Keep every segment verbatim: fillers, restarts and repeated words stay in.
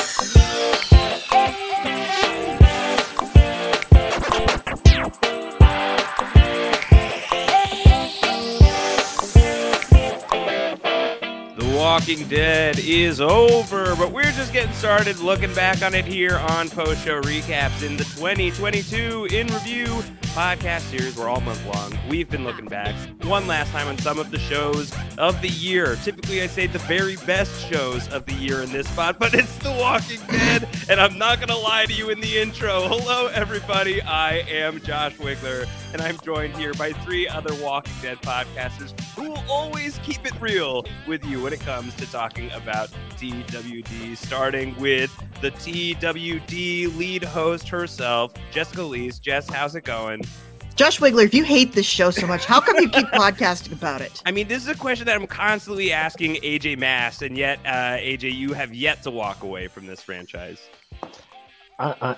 Walking Dead is over, but we're just getting started looking back on it here on Post Show Recaps in the twenty twenty-two In Review podcast series. We're all month long. We've been looking back one last time on some of the shows of the year. Typically, I say the very best shows of the year in this spot, but it's The Walking Dead, and I'm not going to lie to you in the intro. Hello, everybody. I am Josh Wigler, and I'm joined here by three other Walking Dead podcasters who will always keep it real with you when it comes to talking about T W D, starting with the T W D lead host herself, Jessica Lees. Jess, how's it going? Josh Wigler, if you hate this show so much, how come you keep podcasting about it? I mean, this is a question that I'm constantly asking A J Mass, and yet, uh, A J, you have yet to walk away from this franchise. I, I,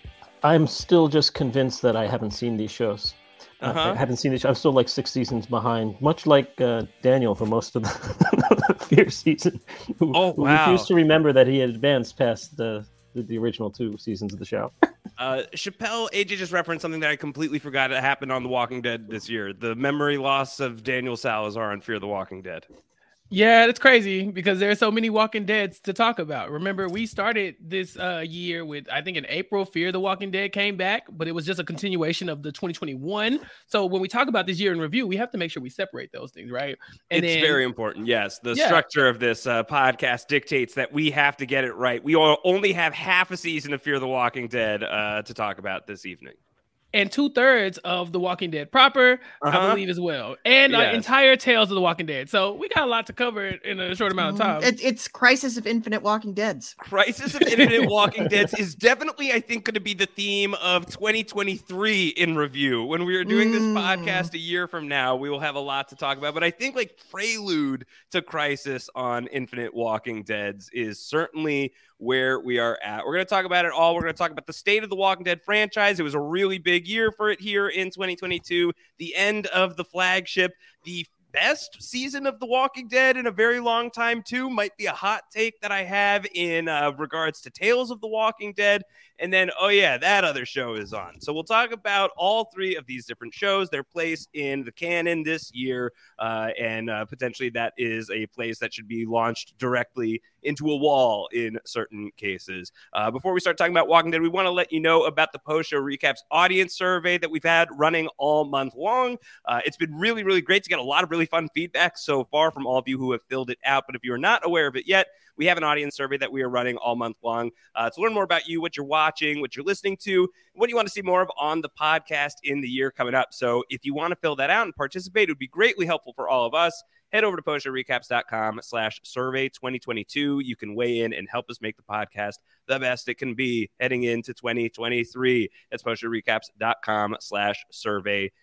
I'm still just convinced that I haven't seen these shows. Uh-huh. I haven't seen this. I'm still like six seasons behind, much like uh, Daniel for most of the Fear season. Who, oh, who wow. refused to remember that he had advanced past the, the, the original two seasons of the show. Uh, Chappelle, A J just referenced something that I completely forgot that happened on The Walking Dead this year. The memory loss of Daniel Salazar on Fear the Walking Dead. Yeah, it's crazy because there are so many Walking Deads to talk about. Remember, we started this uh, year with, I think in April, Fear the Walking Dead came back, but it was just a continuation of the twenty twenty-one. So when we talk about this year in review, we have to make sure we separate those things, right? And it's then, very important, yes. The yeah. structure of this uh, podcast dictates that we have to get it right. We all only have half a season of Fear the Walking Dead uh, to talk about this evening. And two thirds of The Walking Dead proper, uh-huh. I believe, as well. And yes. uh, entire Tales of the Walking Dead. So we got a lot to cover in a short amount of time. It, it's Crisis of Infinite Walking Deads. Crisis of Infinite Walking Deads is definitely, I think, going to be the theme of twenty twenty-three in review. When we are doing this mm. podcast a year from now, we will have a lot to talk about. But I think like prelude to Crisis on Infinite Walking Deads is certainly where we are at. We're going to talk about it all. We're going to talk about the state of the Walking Dead franchise. It was a really big year for it here in twenty twenty-two. The end of the flagship, the best season of The Walking Dead in a very long time, too. Might be a hot take that I have in uh, regards to Tales of the Walking Dead. And then, oh yeah, that other show is on. So we'll talk about all three of these different shows, their place in the canon this year, uh, and uh, potentially that is a place that should be launched directly into a wall in certain cases. Uh, before we start talking about Walking Dead, we want to let you know about the post-show recaps audience survey that we've had running all month long. Uh, it's been really, really great to get a lot of really fun feedback so far from all of you who have filled it out. But if you're not aware of it yet, we have an audience survey that we are running all month long uh, to learn more about you, what you're watching, what you're listening to, what you want to see more of on the podcast in the year coming up. So if you want to fill that out and participate, it would be greatly helpful for all of us. Head over to postshowrecaps.com slash survey 2022. You can weigh in and help us make the podcast the best it can be heading into twenty twenty-three. That's postshowrecaps.com slash survey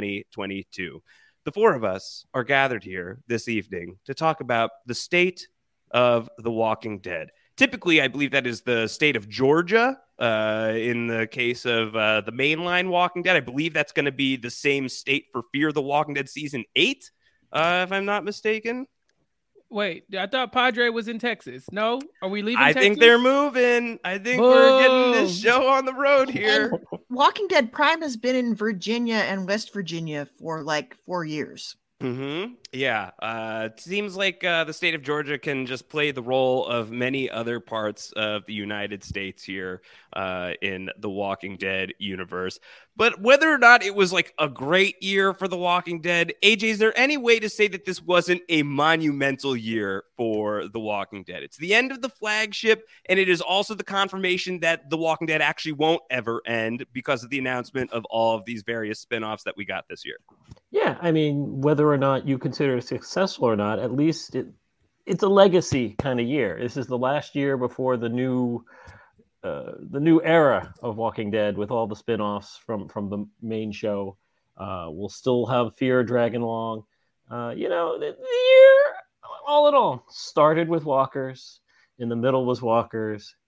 2022. The four of us are gathered here this evening to talk about the state of The Walking Dead. Typically, I believe that is the state of Georgia. Uh, in the case of uh, the mainline Walking Dead, I believe that's going to be the same state for Fear the Walking Dead season eight, uh, if I'm not mistaken. Wait, I thought Padre was in Texas. No? Are we leaving I Texas? think they're moving. I think Boom. we're getting this show on the road here. And Walking Dead Prime has been in Virginia and West Virginia for like four years. Mm-hmm. Yeah. Uh, it seems like uh, the state of Georgia can just play the role of many other parts of the United States here uh, in the Walking Dead universe. But whether or not it was like a great year for The Walking Dead, A J, is there any way to say that this wasn't a monumental year for The Walking Dead? It's the end of the flagship, and it is also the confirmation that The Walking Dead actually won't ever end because of the announcement of all of these various spinoffs that we got this year. Yeah, I mean, whether or not you consider it successful or not, at least it it's a legacy kind of year. This is the last year before the new uh, the new era of Walking Dead with all the spin-offs from, from the main show. Uh, we'll still have Fear dragging along. Uh, you know, the, the year, all in all, started with walkers. In the middle was walkers.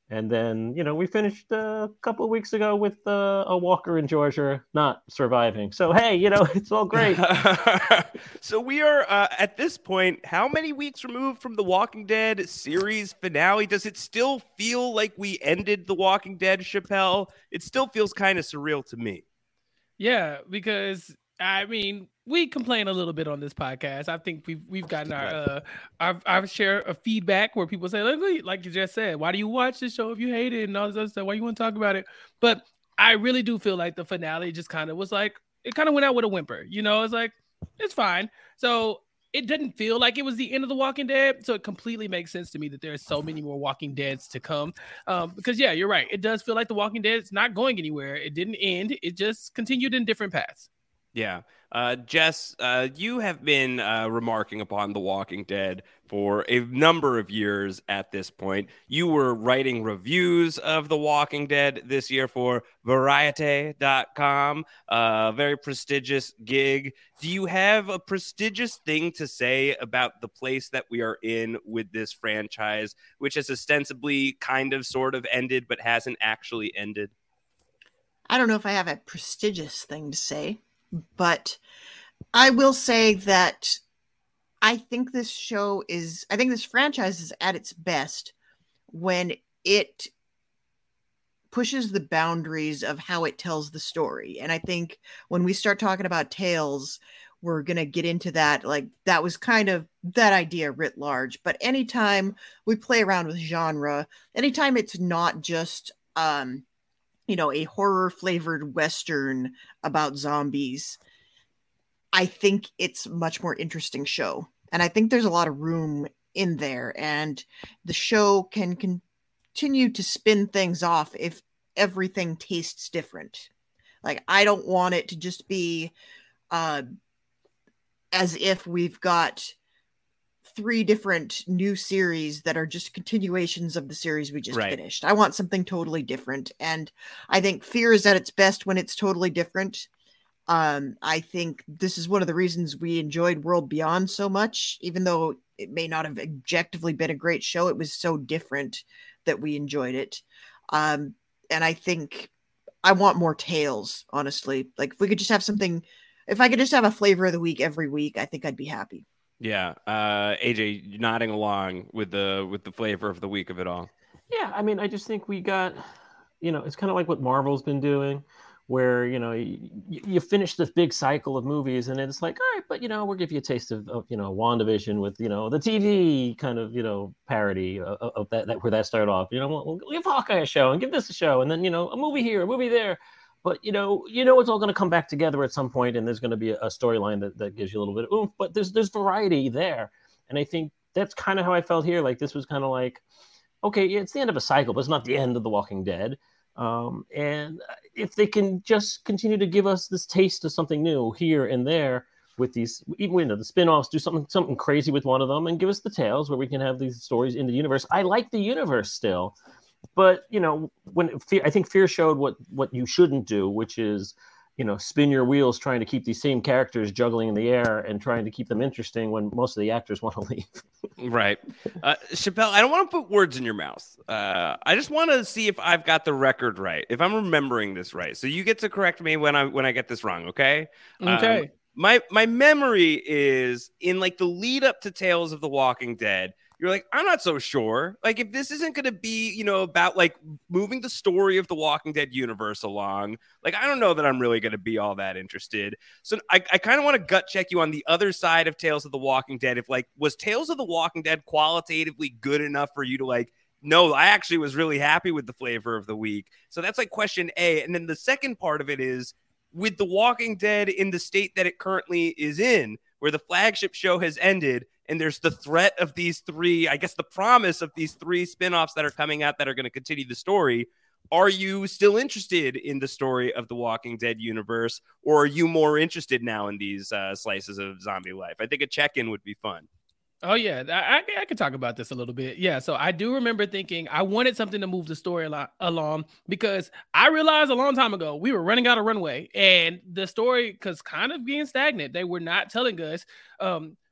And then, you know, we finished uh, a couple of weeks ago with uh, a Walker in Georgia not surviving. So, hey, you know, it's all great. So we are uh, at this point, how many weeks removed from the Walking Dead series finale? Does it still feel like we ended the Walking Dead, Chappelle? It still feels kind of surreal to me. Yeah, because I mean, we complain a little bit on this podcast. I think we've we've gotten our uh, our, our share of feedback where people say, like, like you just said, why do you watch this show if you hate it and all this other stuff? Why you want to talk about it? But I really do feel like the finale just kind of was like, it kind of went out with a whimper. You know, it's like, it's fine. So it didn't feel like it was the end of The Walking Dead. So it completely makes sense to me that there's so many more Walking Deads to come. Um, because, yeah, you're right. It does feel like The Walking Dead is not going anywhere. It didn't end. It just continued in different paths. Yeah. Uh, Jess, uh, you have been uh, remarking upon The Walking Dead for a number of years at this point. You were writing reviews of The Walking Dead this year for Variety dot com, a very prestigious gig. Do you have a prestigious thing to say about the place that we are in with this franchise, which has ostensibly kind of sort of ended but hasn't actually ended? I don't know if I have a prestigious thing to say, but I will say that I think this show is, I think this franchise is at its best when it pushes the boundaries of how it tells the story. And I think when we start talking about Tales, we're going to get into that. Like, that was kind of that idea writ large. But anytime we play around with genre, anytime it's not just, um, you know, a horror flavored Western about zombies, I think it's a much more interesting show. And I think there's a lot of room in there, and the show can continue to spin things off if everything tastes different. Like, I don't want it to just be uh, as if we've got three different new series that are just continuations of the series we just right. finished. I want something totally different. And I think Fear is at its best when it's totally different. Um, I think this is one of the reasons we enjoyed World Beyond so much, even though it may not have objectively been a great show. It was so different that we enjoyed it. Um, and I think I want more Tales, honestly. Like, if we could just have something, if I could just have a flavor of the week every week, I think I'd be happy. Yeah. Uh, A J, nodding along with the, with the flavor of the week of it all. Yeah. I mean, I just think we got, you know, it's kind of like what Marvel's been doing, where, you know, you, you finish this big cycle of movies and it's like, all right, but, you know, we'll give you a taste of, of you know, WandaVision with, you know, the T V kind of, you know, parody of, of that, that, where that started off. You know, we'll, we'll give Hawkeye a show and give this a show. And then, you know, a movie here, a movie there. But, you know, you know, it's all going to come back together at some point, and there's going to be a, a storyline that, that gives you a little bit of oomph, but there's, there's variety there. And I think that's kind of how I felt here. Like, this was kind of like, okay, it's the end of a cycle, but it's not the end of The Walking Dead. Um, and if they can just continue to give us this taste of something new here and there with these, even, you know, the spin-offs, do something something crazy with one of them and give us the Tales where we can have these stories in the universe. I like the universe still, but, you know, when I think Fear showed what what you shouldn't do, which is, you know, spin your wheels trying to keep these same characters juggling in the air and trying to keep them interesting when most of the actors want to leave. Right. Uh, Chappelle, I don't want to put words in your mouth. Uh, I just want to see if I've got the record right, if I'm remembering this right. So you get to correct me when I when I get this wrong, okay? Okay. Um, my my memory is in like the lead up to Tales of the Walking Dead. You're like, I'm not so sure. Like, if this isn't going to be, you know, about like moving the story of the Walking Dead universe along, like, I don't know that I'm really going to be all that interested. So I, I kind of want to gut check you on the other side of Tales of the Walking Dead. If like, was Tales of the Walking Dead qualitatively good enough for you to like, no, I actually was really happy with the flavor of the week. So that's like question A. And then the second part of it is, with the Walking Dead in the state that it currently is in, where the flagship show has ended, and there's the threat of these three, I guess the promise of these three spinoffs that are coming out that are going to continue the story. Are you still interested in the story of the Walking Dead universe, or are you more interested now in these uh, slices of zombie life? I think a check-in would be fun. Oh, yeah, I, I could talk about this a little bit. Yeah, so I do remember thinking I wanted something to move the story a lot along, because I realized a long time ago we were running out of runway, and the story was kind of being stagnant. They were not telling us um,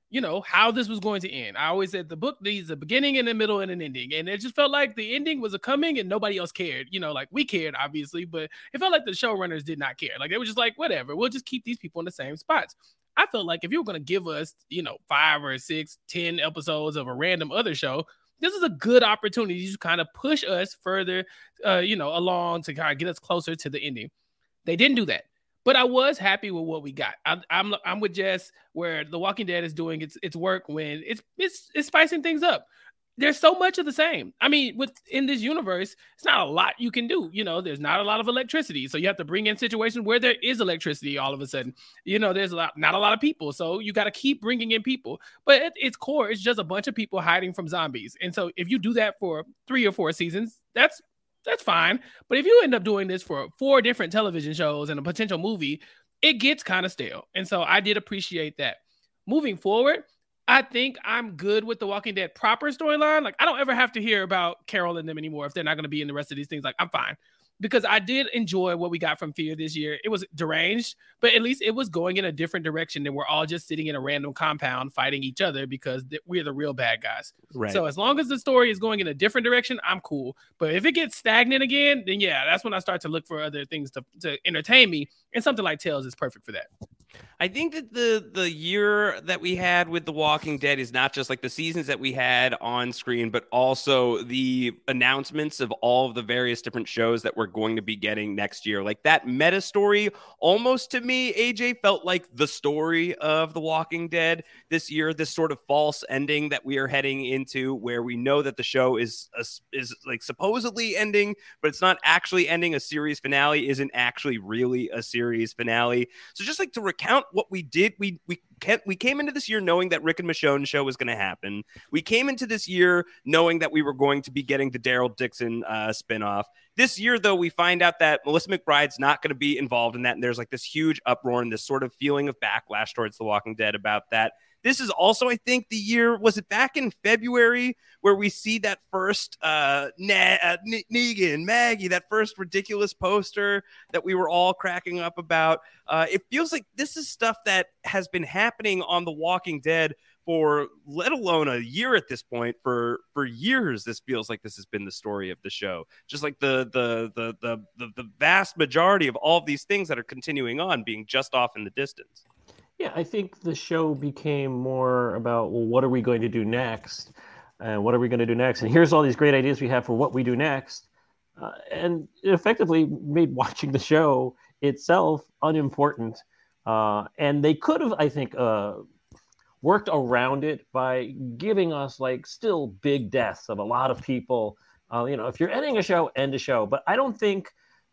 you know, how this was going to end. I always said the book needs a beginning and a middle and an ending. And it just felt like the ending was a coming and nobody else cared. You know, like we cared, obviously, but it felt like the showrunners did not care. Like they were just like, whatever, we'll just keep these people in the same spots. I felt like if you were going to give us, you know, five or six, ten episodes of a random other show, this is a good opportunity to kind of push us further, uh, you know, along to kind of get us closer to the ending. They didn't do that. But I was happy with what we got. I, I'm I'm with Jess, where The Walking Dead is doing its its work when it's it's it's spicing things up. There's so much of the same. I mean, with in this universe, it's not a lot you can do. You know, there's not a lot of electricity, so you have to bring in situations where there is electricity. All of a sudden, you know, there's a lot, not a lot of people, so you got to keep bringing in people. But at its core, it's just a bunch of people hiding from zombies. And so, if you do that for three or four seasons, that's That's fine. But if you end up doing this for four different television shows and a potential movie, it gets kind of stale. And so I did appreciate that. Moving forward, I think I'm good with the Walking Dead proper storyline. Like, I don't ever have to hear about Carol and them anymore if they're not going to be in the rest of these things. Like, I'm fine. Because I did enjoy what we got from Fear this year. It was deranged, but at least it was going in a different direction than we're all just sitting in a random compound fighting each other because th- we're the real bad guys. Right. So as long as the story is going in a different direction, I'm cool. But if it gets stagnant again, then yeah, that's when I start to look for other things to, to entertain me. And something like Tales is perfect for that. I think that the the year that we had with The Walking Dead is not just like the seasons that we had on screen, but also the announcements of all of the various different shows that we're going to be getting next year. Like that meta story, almost to me, A J, felt like the story of The Walking Dead this year. This sort of false ending that we are heading into, where we know that the show is a, is like supposedly ending, but it's not actually ending. A series finale isn't actually really a series finale. So just like to recount what we did, we we we came into this year knowing that Rick and Michonne show was going to happen. We came into this year knowing that we were going to be getting the Daryl Dixon uh, spinoff. This year, though, we find out that Melissa McBride's not going to be involved in that, and there's like this huge uproar and this sort of feeling of backlash towards The Walking Dead about that. This is also, I think, the year, was it back in February, where we see that first uh, Na- uh, N- Negan, Maggie, that first ridiculous poster that we were all cracking up about. Uh, it feels like this is stuff that has been happening on The Walking Dead for, let alone a year at this point, for for years. This feels like this has been the story of the show. Just like the the the the the, the vast majority of all of these things that are continuing on being just off in the distance. Yeah, I think the show became more about, well, what are we going to do next? And what are we going to do next? And here's all these great ideas we have for what we do next. Uh, and it effectively made watching the show itself unimportant. Uh, and they could have, I think, uh, worked around it by giving us like still big deaths of a lot of people. Uh, you know, if you're ending a show, end a show. But I don't think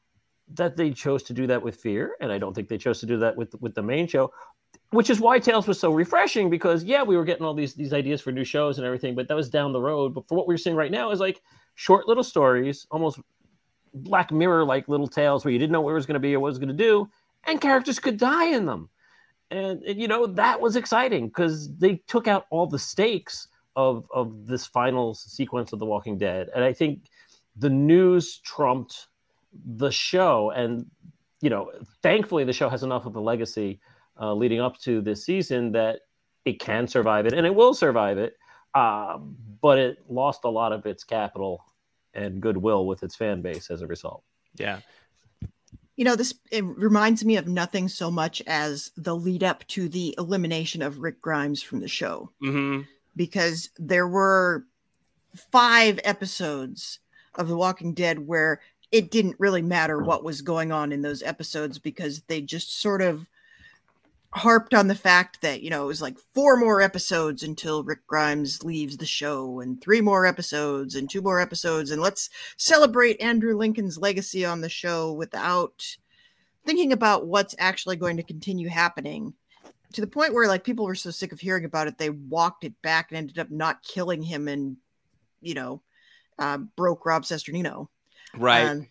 that they chose to do that with Fear. And I don't think they chose to do that with, with the main show. Which is why Tales was so refreshing, because, yeah, we were getting all these these ideas for new shows and everything, but that was down the road. But for what we're seeing right now is like short little stories, almost Black Mirror-like little tales where you didn't know what it was going to be or what it was going to do, and characters could die in them. And, and you know, that was exciting because they took out all the stakes of, of this final sequence of The Walking Dead. And I think the news trumped the show. And, you know, thankfully the show has enough of a legacy Uh, leading up to this season that it can survive it, and it will survive it, uh, but it lost a lot of its capital and goodwill with its fan base as a result. Yeah. You know, this it reminds me of nothing so much as the lead up to the elimination of Rick Grimes from the show. Mm-hmm. Because there were five episodes of The Walking Dead where it didn't really matter what was going on in those episodes because they just sort of harped on the fact that, you know, it was like four more episodes until Rick Grimes leaves the show and three more episodes and two more episodes. And let's celebrate Andrew Lincoln's legacy on the show without thinking about what's actually going to continue happening, to the point where like people were so sick of hearing about it, they walked it back and ended up not killing him and, you know, uh, broke Rob Cesternino. Right. Um,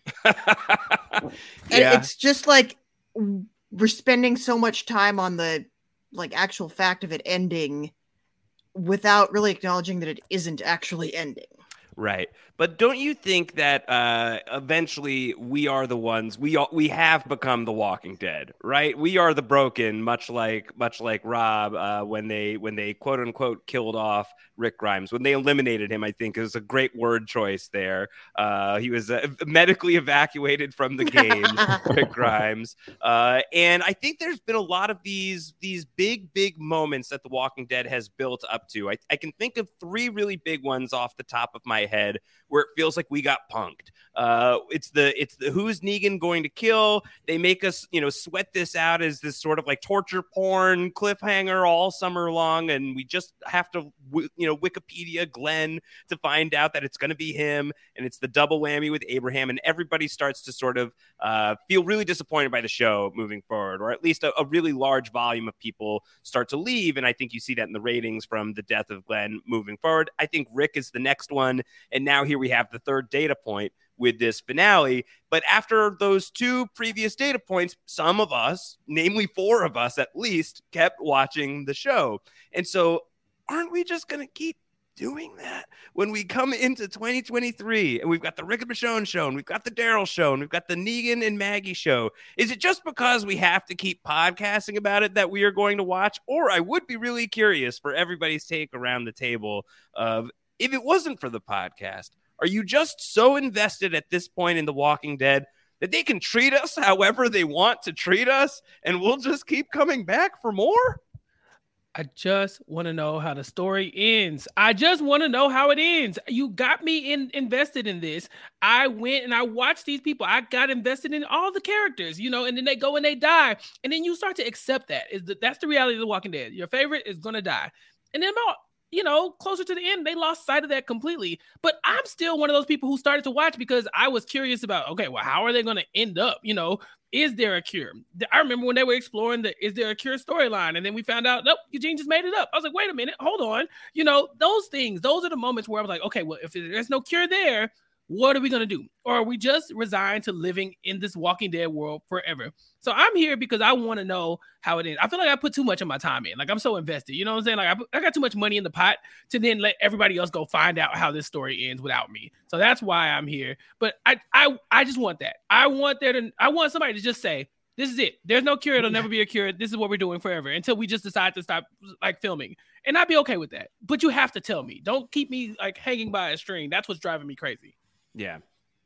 yeah. And it's just like, we're spending so much time on the like actual fact of it ending without really acknowledging that it isn't actually ending. Right. But don't you think that uh, eventually we are the ones, we all, we have become the Walking Dead, right? We are the broken, much like much like Rob uh, when they when they quote unquote killed off Rick Grimes, when they eliminated him. I think it was a great word choice there. Uh, he was uh, medically evacuated from the game, Rick Grimes. Uh, and I think there's been a lot of these these big, big moments that the Walking Dead has built up to. I, I can think of three really big ones off the top of my head where it feels like we got punked. Uh, it's the it's the who's Negan going to kill? They make us, you know, sweat this out as this sort of like torture porn cliffhanger all summer long, and we just have to, you know, Wikipedia Glenn to find out that it's going to be him, and it's the double whammy with Abraham, and everybody starts to sort of uh, feel really disappointed by the show moving forward, or at least a, a really large volume of people start to leave, and I think you see that in the ratings from the death of Glenn moving forward. I think Rick is the next one, and now here we have the third data point with this finale. But after those two previous data points, some of us, namely four of us at least, kept watching the show. And so aren't we just going to keep doing that when we come into twenty twenty-three and we've got the Rick and Michonne show and we've got the Daryl show and we've got the Negan and Maggie show? Is it just because we have to keep podcasting about it that we are going to watch? Or I would be really curious for everybody's take around the table of, if it wasn't for the podcast, are you just so invested at this point in The Walking Dead that they can treat us however they want to treat us and we'll just keep coming back for more? I just want to know how the story ends. I just want to know how it ends. You got me in, invested in this. I went and I watched these people. I got invested in all the characters, you know, and then they go and they die. And then you start to accept that. Is that that's the reality of The Walking Dead. Your favorite is going to die. And then about, you know, closer to the end, they lost sight of that completely. But I'm still one of those people who started to watch because I was curious about, okay, well, how are they going to end up? You know, is there a cure? I remember when they were exploring the is there a cure storyline, and then we found out, nope, Eugene just made it up. I was like, wait a minute, hold on. You know, those things, those are the moments where I was like, okay, well, if there's no cure there, what are we going to do? Or are we just resigned to living in this Walking Dead world forever? So I'm here because I want to know how it ends. I feel like I put too much of my time in. Like, I'm so invested. You know what I'm saying? Like, I, put, I got too much money in the pot to then let everybody else go find out how this story ends without me. So that's why I'm here. But I I, I just want that. I want there to, I want somebody to just say, this is it. There's no cure. It'll never be a cure. This is what we're doing forever until we just decide to stop like filming. And I'd be okay with that. But you have to tell me. Don't keep me like hanging by a string. That's what's driving me crazy. Yeah.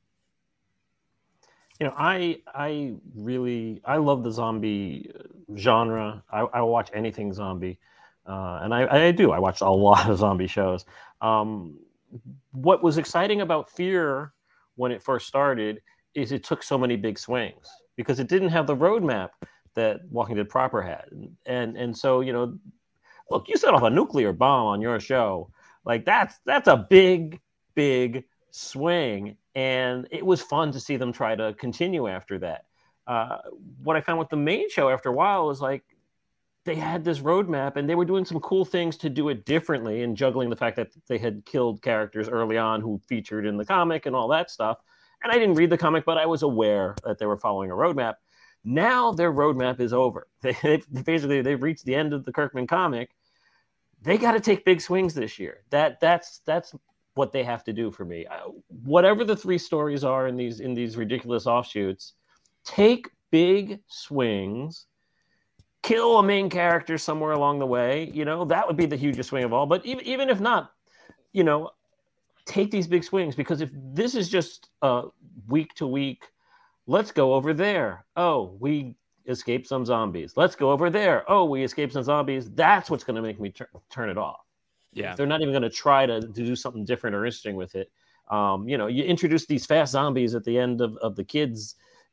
You know, I I really I love the zombie genre. I, I watch anything zombie, uh, and I, I do. I watch a lot of zombie shows. Um, what was exciting about Fear when it first started is it took so many big swings because it didn't have the roadmap that Walking Dead proper had, and and so you know, look, you set off a nuclear bomb on your show, like that's that's a big big swing. And it was fun to see them try to continue after that. Uh, what I found with the main show after a while was like they had this roadmap and they were doing some cool things to do it differently and juggling the fact that they had killed characters early on who featured in the comic and all that stuff. And I didn't read the comic, but I was aware that they were following a roadmap. Now their roadmap is over. They, they basically they've reached the end of the Kirkman comic. They got to take big swings this year. That that's that's. what they have to do for me. Uh, whatever the three stories are in these in these ridiculous offshoots, take big swings, kill a main character somewhere along the way. You know, that would be the hugest swing of all. But even, even if not, you know, take these big swings, because if this is just uh, week to week, let's go over there. Oh, we escaped some zombies. Let's go over there. Oh, we escaped some zombies. That's what's going to make me tur- turn it off. Yeah, they're not even going to try to, to do something different or interesting with it. Um, you know, you introduce these fast zombies at the end of, of the kids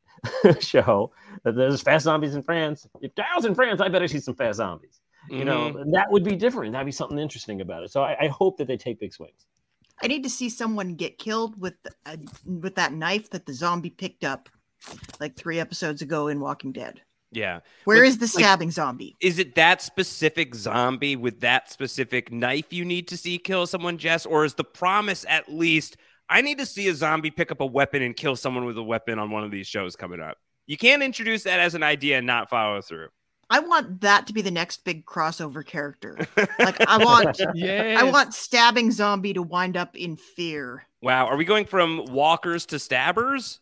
show. There's fast zombies in France. If Daryl's in France, I better see some fast zombies. Mm-hmm. You know, and that would be different. That'd be something interesting about it. So I, I hope that they take big swings. I need to see someone get killed with a, with that knife that the zombie picked up like three episodes ago in Walking Dead. Yeah. Where but, is the stabbing like, zombie? Is it that specific zombie with that specific knife you need to see kill someone, Jess? Or is the promise at least, I need to see a zombie pick up a weapon and kill someone with a weapon on one of these shows coming up? You can't introduce that as an idea and not follow through. I want that to be the next big crossover character. Like I want, Yes. I want stabbing zombie to wind up in fear. Wow. Are we going from walkers to stabbers?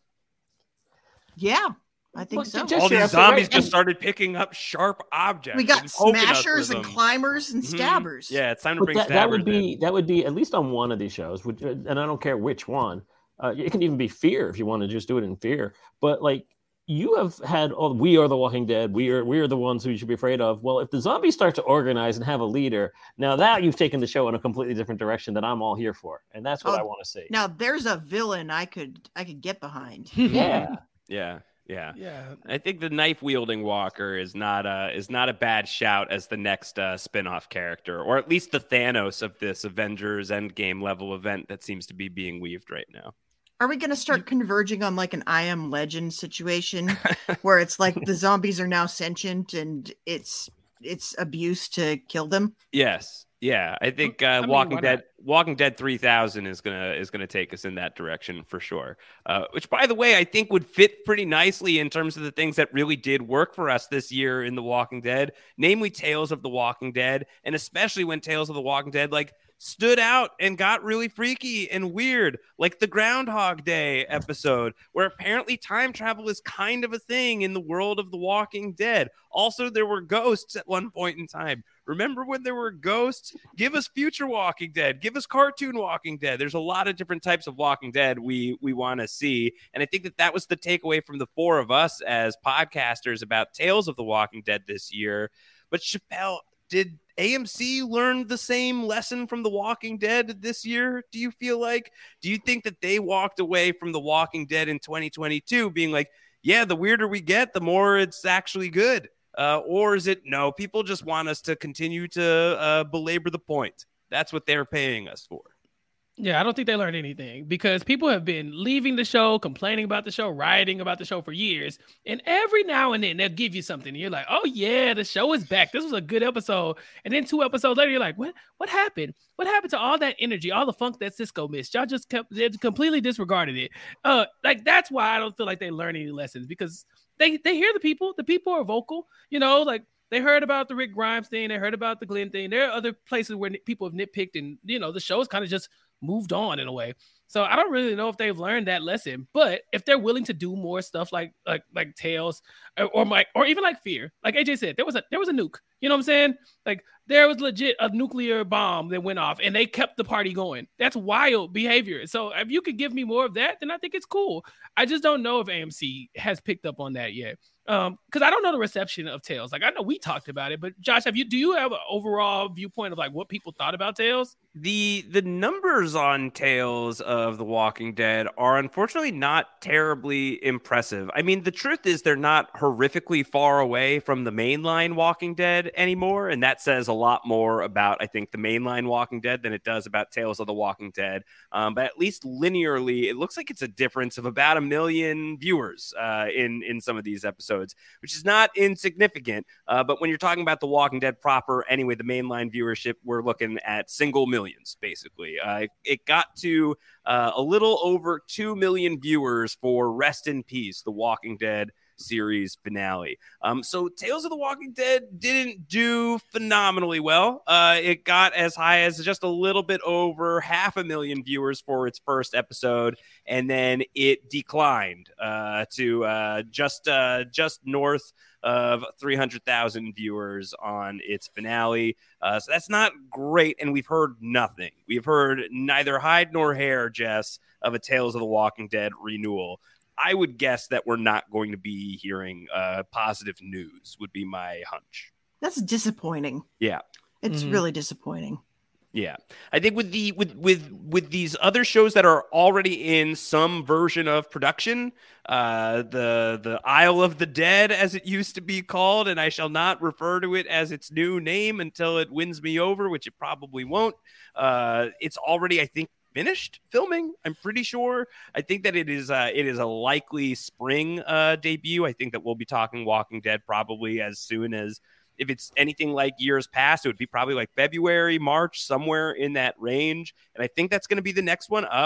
Yeah, I think Well, so. just- All you're these absolutely zombies right. just started picking up sharp objects. We got and poking us smashers with and them. climbers and Mhm. stabbers. Yeah, it's time to But bring that, that stabbers would be in. that would be at least on one of these shows, which, and I don't care which one. Uh, it can even be Fear if you want to just do it in Fear. But like you have had, all we are the Walking Dead. We are we are the ones who you should be afraid of. Well, if the zombies start to organize and have a leader, now that you've taken the show in a completely different direction that I'm all here for, and that's what Oh, I want to see. Now there's a villain I could I could get behind. Yeah. Yeah, yeah. Yeah. I think the knife wielding Walker is not a is not a bad shout as the next uh, spin-off character, or at least the Thanos of this Avengers Endgame level event that seems to be being weaved right now. Are we going to start converging on like an I Am Legend situation where it's like the zombies are now sentient and it's it's abuse to kill them? Yes. Yeah, I think uh, I mean, Walking why Dead, not? Walking Dead three thousand is gonna is gonna take us in that direction for sure. Uh, which, by the way, I think would fit pretty nicely in terms of the things that really did work for us this year in The Walking Dead, namely Tales of the Walking Dead, and especially when Tales of the Walking Dead like stood out and got really freaky and weird, like the Groundhog Day episode, where apparently time travel is kind of a thing in the world of The Walking Dead. Also, there were ghosts at one point in time. Remember when there were ghosts? Give us future Walking Dead. Give us cartoon Walking Dead. There's a lot of different types of Walking Dead we we want to see. And I think that that was the takeaway from the four of us as podcasters about Tales of the Walking Dead this year. But Chappelle, did A M C learn the same lesson from The Walking Dead this year? Do you feel like? Do you think that they walked away from The Walking Dead in twenty twenty-two being like, yeah, the weirder we get, the more it's actually good? Uh, or is it, no, people just want us to continue to uh, belabor the point? That's what they're paying us for. Yeah, I don't think they learned anything because people have been leaving the show, complaining about the show, writing about the show for years. And every now and then they'll give you something. And you're like, oh, yeah, the show is back. This was a good episode. And then two episodes later, you're like, what What happened? What happened to all that energy, all the funk that Cisco missed? Y'all just kept, they completely disregarded it. Uh, like, that's why I don't feel like they learn any lessons because they, they hear the people. The people are vocal, you know, like. They heard about the Rick Grimes thing. They heard about the Glenn thing. There are other places where people have nitpicked and, you know, the show's kind of just moved on in a way. So I don't really know if they've learned that lesson, but if they're willing to do more stuff like like like Tales or, or like or even like Fear, like A J said, there was a there was a nuke. You know what I'm saying? Like there was legit a nuclear bomb that went off and they kept the party going. That's wild behavior. So if you could give me more of that, then I think it's cool. I just don't know if A M C has picked up on that yet. Um, because I don't know the reception of Tales. Like I know we talked about it, but Josh, have you do you have an overall viewpoint of like what people thought about Tales? The the numbers on Tales of the Walking Dead are unfortunately not terribly impressive. I mean, the truth is they're not horrifically far away from the mainline Walking Dead anymore, and that says a lot more about, I think, the mainline Walking Dead than it does about Tales of the Walking Dead. Um, but at least linearly, it looks like it's a difference of about a million viewers uh, in, in some of these episodes, which is not insignificant. Uh, but when you're talking about The Walking Dead proper, anyway, the mainline viewership, we're looking at single millions, basically. Uh, it, it got to uh, a little over two million viewers for Rest in Peace, The Walking Dead series finale. Um, so Tales of the Walking Dead didn't do phenomenally well. Uh, it got as high as just a little bit over half a million viewers for its first episode, and then it declined uh, to uh, just uh, just north of three hundred thousand viewers on its finale. Uh, so that's not great, and we've heard nothing. We've heard neither hide nor hair, Jess, of a Tales of the Walking Dead renewal. I would guess that we're not going to be hearing uh, positive news, would be my hunch. That's disappointing. Yeah. It's Mhm. really disappointing. Yeah. I think with the with with with these other shows that are already in some version of production, uh, the the Isle of the Dead, as it used to be called, and I shall not refer to it as its new name until it wins me over, which it probably won't. Uh, it's already, I think, finished filming. I'm pretty sure. I think that it is uh, it is a likely spring uh, debut. I think that we'll be talking Walking Dead probably as soon as, if it's anything like years past, it would be probably like February, March, somewhere in that range. And I think that's going to be the next one up.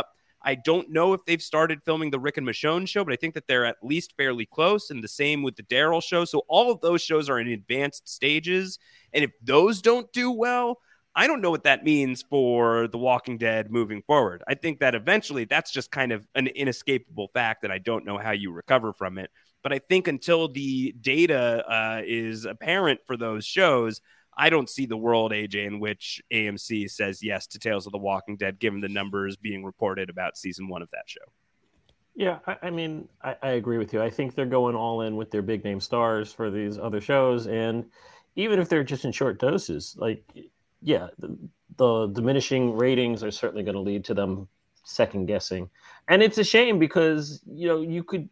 I don't know if they've started filming the Rick and Michonne show, but I think that they're at least fairly close, and the same with the Daryl show. So all of those shows are in advanced stages, and if those don't do well, I don't know what that means for The Walking Dead moving forward. I think that eventually that's just kind of an inescapable fact that I don't know how you recover from it. But I think until the data uh, is apparent for those shows, I don't see the world, A J, in which A M C says yes to Tales of the Walking Dead, given the numbers being reported about season one of that show. Yeah, I, I mean, I, I agree with you. I think they're going all in with their big name stars for these other shows. And even if they're just in short doses, like, yeah, the, the diminishing ratings are certainly going to lead to them second guessing. And it's a shame because, you know, you could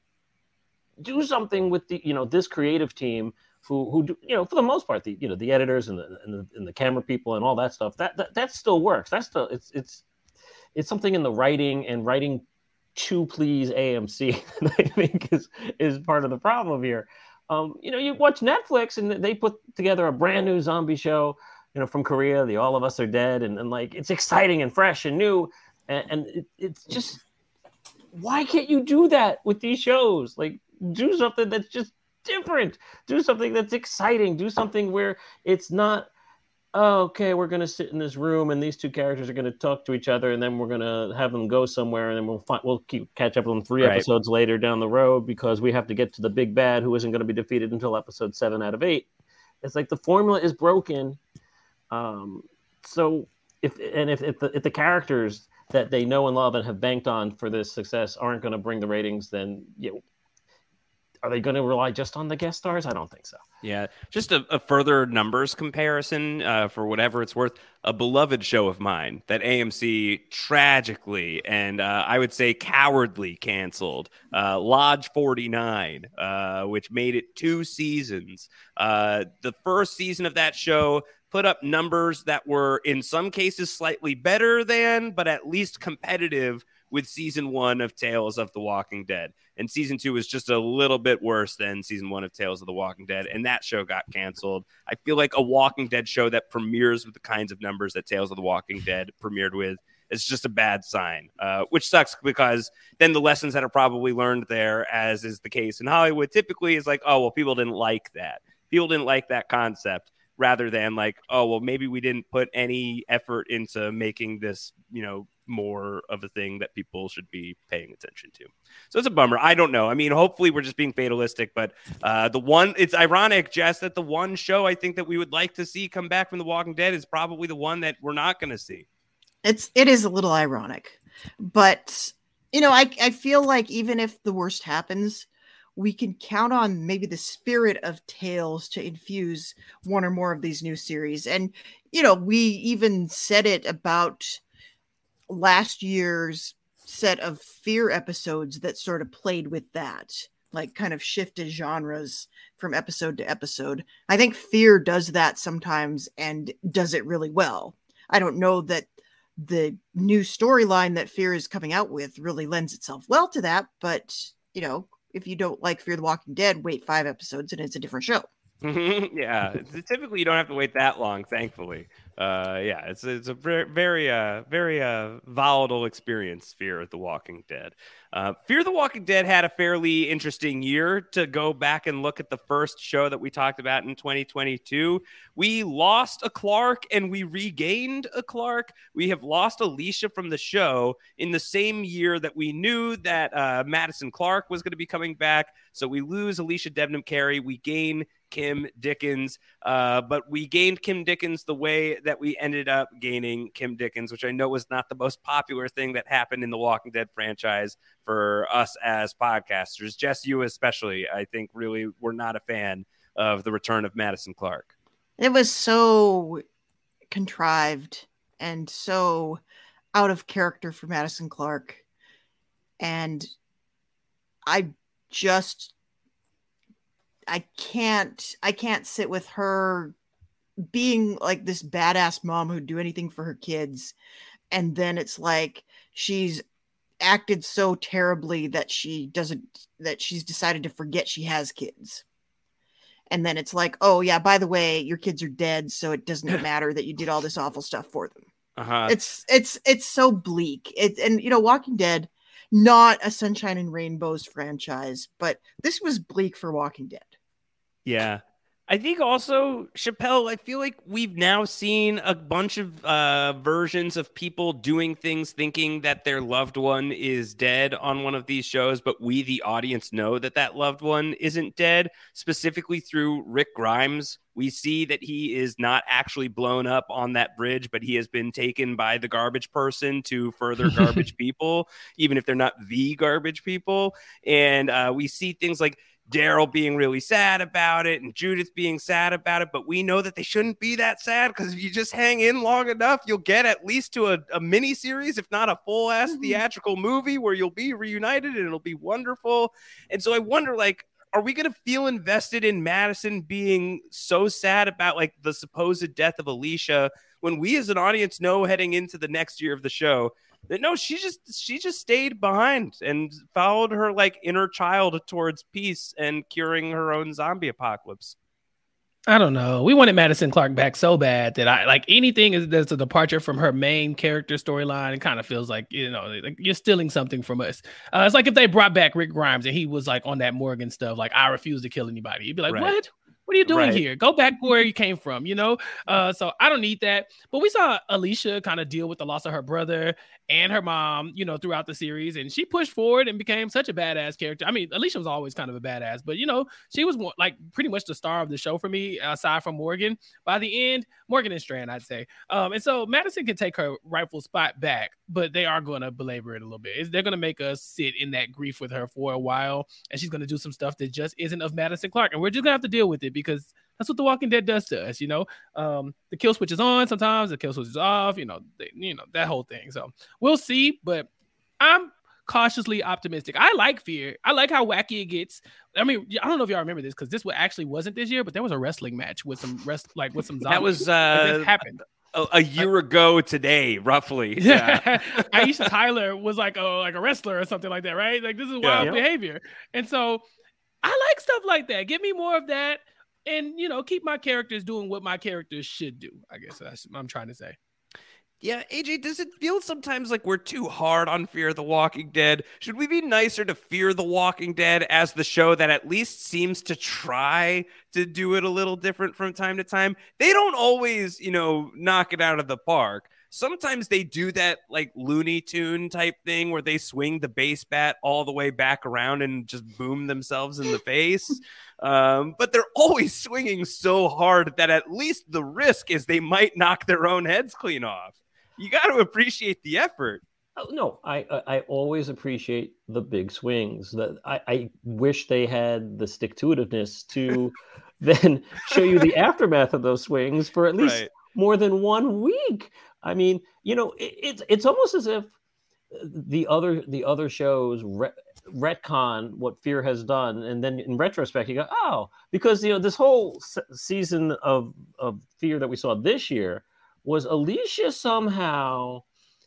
do something with the, you know, this creative team who, who do, you know, for the most part, the, you know, the editors and the, and the, and the camera people and all that stuff, that, that, that still works. That's still, it's, it's, it's something in the writing and writing to please A M C that I think is, is part of the problem here. Um, you know, you watch Netflix and they put together a brand new zombie show, you know, from Korea, the All of Us Are Dead. And, and like, it's exciting and fresh and new. And, and it, it's just, why can't you do that with these shows? Like, do something that's just different. Do something that's exciting. Do something where it's not, oh, okay, we're going to sit in this room and these two characters are going to talk to each other and then we're going to have them go somewhere and then we'll find, we'll keep catch up with them three right. episodes later down the road because we have to get to the big bad who isn't going to be defeated until episode seven out of eight. It's like the formula is broken. Um, so if, and if, if the, if the characters that they know and love and have banked on for this success aren't going to bring the ratings, then, you know, are they going to rely just on the guest stars? I don't think so. Yeah, just a, a further numbers comparison uh, for whatever it's worth. A beloved show of mine that A M C tragically and uh, I would say cowardly canceled, uh, Lodge forty-nine, uh, which made it two seasons. Uh, the first season of that show put up numbers that were in some cases slightly better than, but at least competitive with season one of Tales of the Walking Dead. And season two was just a little bit worse than season one of Tales of the Walking Dead. And that show got canceled. I feel like a Walking Dead show that premieres with the kinds of numbers that Tales of the Walking Dead premiered with is just a bad sign, uh, which sucks because then the lessons that are probably learned there, as is the case in Hollywood, typically is like, oh, well, people didn't like that. People didn't like that concept. Rather than like, oh, well, maybe we didn't put any effort into making this, you know, more of a thing that people should be paying attention to. So it's a bummer. I don't know. I mean, hopefully we're just being fatalistic, but uh, the one, it's ironic, Jess, that the one show I think that we would like to see come back from The Walking Dead is probably the one that we're not going to see. It's, it is a little ironic, but you know, I, I feel like even if the worst happens, we can count on maybe the spirit of Tales to infuse one or more of these new series. And, you know, we even said it about last year's set of Fear episodes that sort of played with that, like kind of shifted genres from episode to episode. I think Fear does that sometimes and does it really well. I don't know that the new storyline that Fear is coming out with really lends itself well to that, but, you know, if you don't like Fear the Walking Dead, wait five episodes and it's a different show. Yeah, typically you don't have to wait that long, thankfully. Uh, yeah, it's it's a very very uh very uh volatile experience. Fear the Walking Dead. Uh, Fear the Walking Dead had a fairly interesting year. To go back and look at the first show that we talked about in twenty twenty-two, we lost a Clark and we regained a Clark. We have lost Alicia from the show in the same year that we knew that uh, Madison Clark was going to be coming back. So we lose Alicia Debnam Carey. We gain Kim Dickens, uh, but we gained Kim Dickens the way that we ended up gaining Kim Dickens, which I know was not the most popular thing that happened in the Walking Dead franchise for us as podcasters. Jess, you especially, I think really were not a fan of the return of Madison Clark. It was so contrived and so out of character for Madison Clark. And I just... I can't, I can't sit with her being like this badass mom who'd do anything for her kids. And then it's like, she's acted so terribly that she doesn't, that she's decided to forget she has kids. And then it's like, oh yeah, by the way, your kids are dead. So it doesn't matter that you did all this awful stuff for them. Uh-huh. It's it's it's so bleak. It and you know, Walking Dead, not a Sunshine and Rainbows franchise, but this was bleak for Walking Dead. Yeah. I think also, Chappelle, I feel like we've now seen a bunch of uh, versions of people doing things thinking that their loved one is dead on one of these shows, but we, the audience, know that that loved one isn't dead, specifically through Rick Grimes. We see that he is not actually blown up on that bridge, but he has been taken by the garbage person to further garbage people, even if they're not the garbage people. And uh, we see things like Daryl being really sad about it and Judith being sad about it, but we know that they shouldn't be that sad because if you just hang in long enough, you'll get at least to a, a mini series, if not a full ass mm-hmm. theatrical movie where you'll be reunited and it'll be wonderful. And so I wonder, like, are we going to feel invested in Madison being so sad about like the supposed death of Alicia when we as an audience know heading into the next year of the show that no, she just she just stayed behind and followed her like inner child towards peace and curing her own zombie apocalypse? I don't know. We wanted Madison Clark back so bad that I like anything is that's a departure from her main character storyline. It kind of feels like, you know, like you're stealing something from us. Uh, it's like if they brought back Rick Grimes and he was like on that Morgan stuff, like I refuse to kill anybody. You'd be like, right. what? What are you doing right. here? Go back where you came from, you know? Uh, so I don't need that. But we saw Alicia kind of deal with the loss of her brother and her mom, you know, throughout the series. And she pushed forward and became such a badass character. I mean, Alicia was always kind of a badass, but, you know, she was more, like pretty much the star of the show for me, aside from Morgan. By the end, Morgan and Strand, I'd say. Um, and so Madison can take her rightful spot back, but they are going to belabor it a little bit. It's, they're going to make us sit in that grief with her for a while. And she's going to do some stuff that just isn't of Madison Clark. And we're just going to have to deal with it because that's what The Walking Dead does to us, you know. Um, the kill switch is on sometimes, the kill switch is off, you know, they, you know, that whole thing. So we'll see, but I'm cautiously optimistic. I like Fear. I like how wacky it gets. I mean, I don't know if y'all remember this because this actually wasn't this year, but there was a wrestling match with some rest, like with some zombies. That was uh, that happened a, a year ago today, roughly. Yeah, Aisha Tyler was like a like a wrestler or something like that, right? Like this is wild yeah. behavior, and so I like stuff like that. Give me more of that. And, you know, keep my characters doing what my characters should do, I guess that's what I'm trying to say. Yeah, A J, does it feel sometimes like we're too hard on Fear the Walking Dead? Should we be nicer to Fear the Walking Dead as the show that at least seems to try to do it a little different from time to time? They don't always, you know, knock it out of the park. Sometimes they do that like Looney Tune type thing where they swing the base bat all the way back around and just boom themselves in the face. Um, but they're always swinging so hard that at least the risk is they might knock their own heads clean off. You got to appreciate the effort. Oh, no, I, I I always appreciate the big swings. That I, I wish they had the stick-to-itiveness to then show you the aftermath of those swings for at least right. more than one week. I mean, you know, it, it's it's almost as if the other the other shows re- retcon what Fear has done, and then in retrospect, you go, oh, because you know this whole se- season of of Fear that we saw this year was Alicia somehow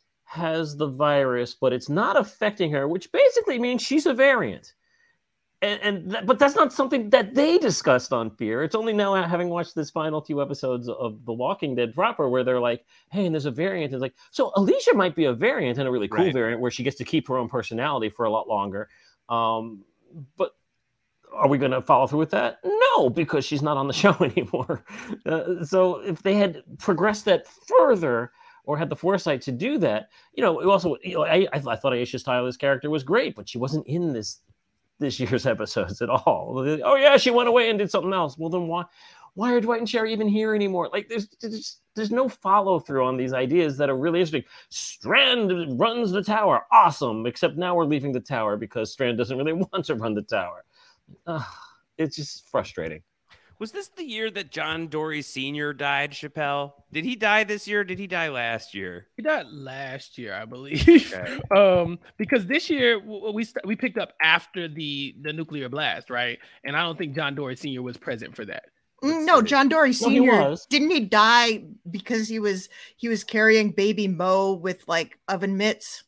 has the virus, but it's not affecting her, which basically means she's a variant. And, and that, but that's not something that they discussed on Fear. It's only now having watched this final few episodes of The Walking Dead proper where they're like, hey, and there's a variant. It's like, so Alicia might be a variant and a really cool right. variant where she gets to keep her own personality for a lot longer. Um, but are we going to follow through with that? No, because she's not on the show anymore. Uh, so if they had progressed that further or had the foresight to do that, you know, it also, you know, I, I thought Aisha Tyler's character was great, but she wasn't in this this year's episodes at all. Oh yeah, she went away and did something else. Well, then why why are Dwight and Sherry even here anymore? Like there's there's, there's no follow through on these ideas that are really interesting. Strand runs the tower, awesome. Except now we're leaving the tower because Strand doesn't really want to run the tower. Uh, it's just frustrating. Was this the year that John Dory Senior died, Chappelle? Did he die this year or did he die last year? He died last year, I believe. Okay. um, because this year we st- we picked up after the, the nuclear blast, right? And I don't think John Dory Senior was present for that. Let's no, see. John Dory Senior Well, he didn't he die because he was he was carrying baby Mo with like oven mitts?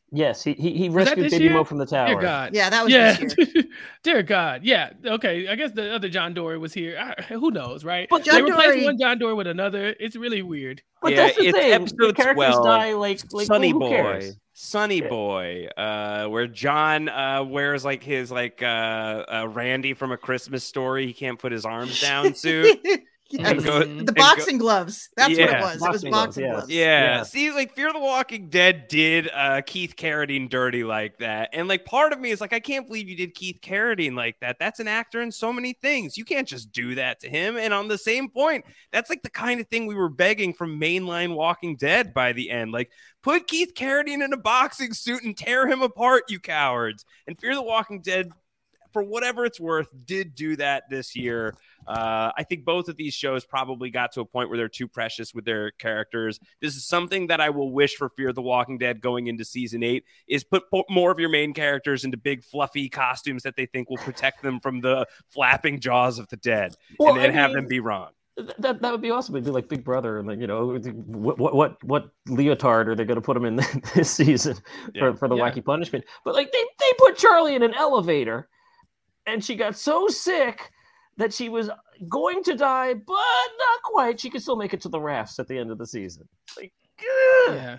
Yes, he he, he Was that rescued this Baby year? Mo from the tower. Dear God. Yeah, that was Yeah. this year. Dear God. Yeah. Okay. I guess the other John Dory was here. I, who knows, right? But They John replaced Dory- one John Dory with another. It's really weird. But Yeah, that's the it's thing. The episode characters twelve. die like like Sunny well, who Boy, cares? Sunny Yeah. Boy, uh, where John uh, wears like his like uh, uh, Randy from A Christmas Story. He can't put his arms down suit. Yes. And go- Mhm. and The go- boxing gloves. That's what Yeah. it was. It was Boxing gloves, boxing yes. gloves. Yeah. Yeah. See, like Fear the Walking Dead did uh, Keith Carradine dirty like that. And like part of me is like, I can't believe you did Keith Carradine like that. That's an actor in so many things. You can't just do that to him. And on the same point, that's like the kind of thing we were begging from mainline Walking Dead by the end. Like, put Keith Carradine in a boxing suit and tear him apart, you cowards. And Fear the Walking Dead, for whatever it's worth, did do that this year. Uh, I think both of these shows probably got to a point where they're too precious with their characters. This is something that I will wish for Fear the Walking Dead going into season eight is put, put more of your main characters into big fluffy costumes that they think will protect them from the flapping jaws of the dead, Well, and then I have mean, them be wrong. Th- That that would be awesome. It'd be like Big Brother, and like you know, what what what, what leotard are they going to put him in this season for, Yeah. for the Yeah. wacky punishment? But like they they put Charlie in an elevator, and she got so sick that she was going to die, but not quite. She could still make it to the rafts at the end of the season. Like, ugh. Yeah.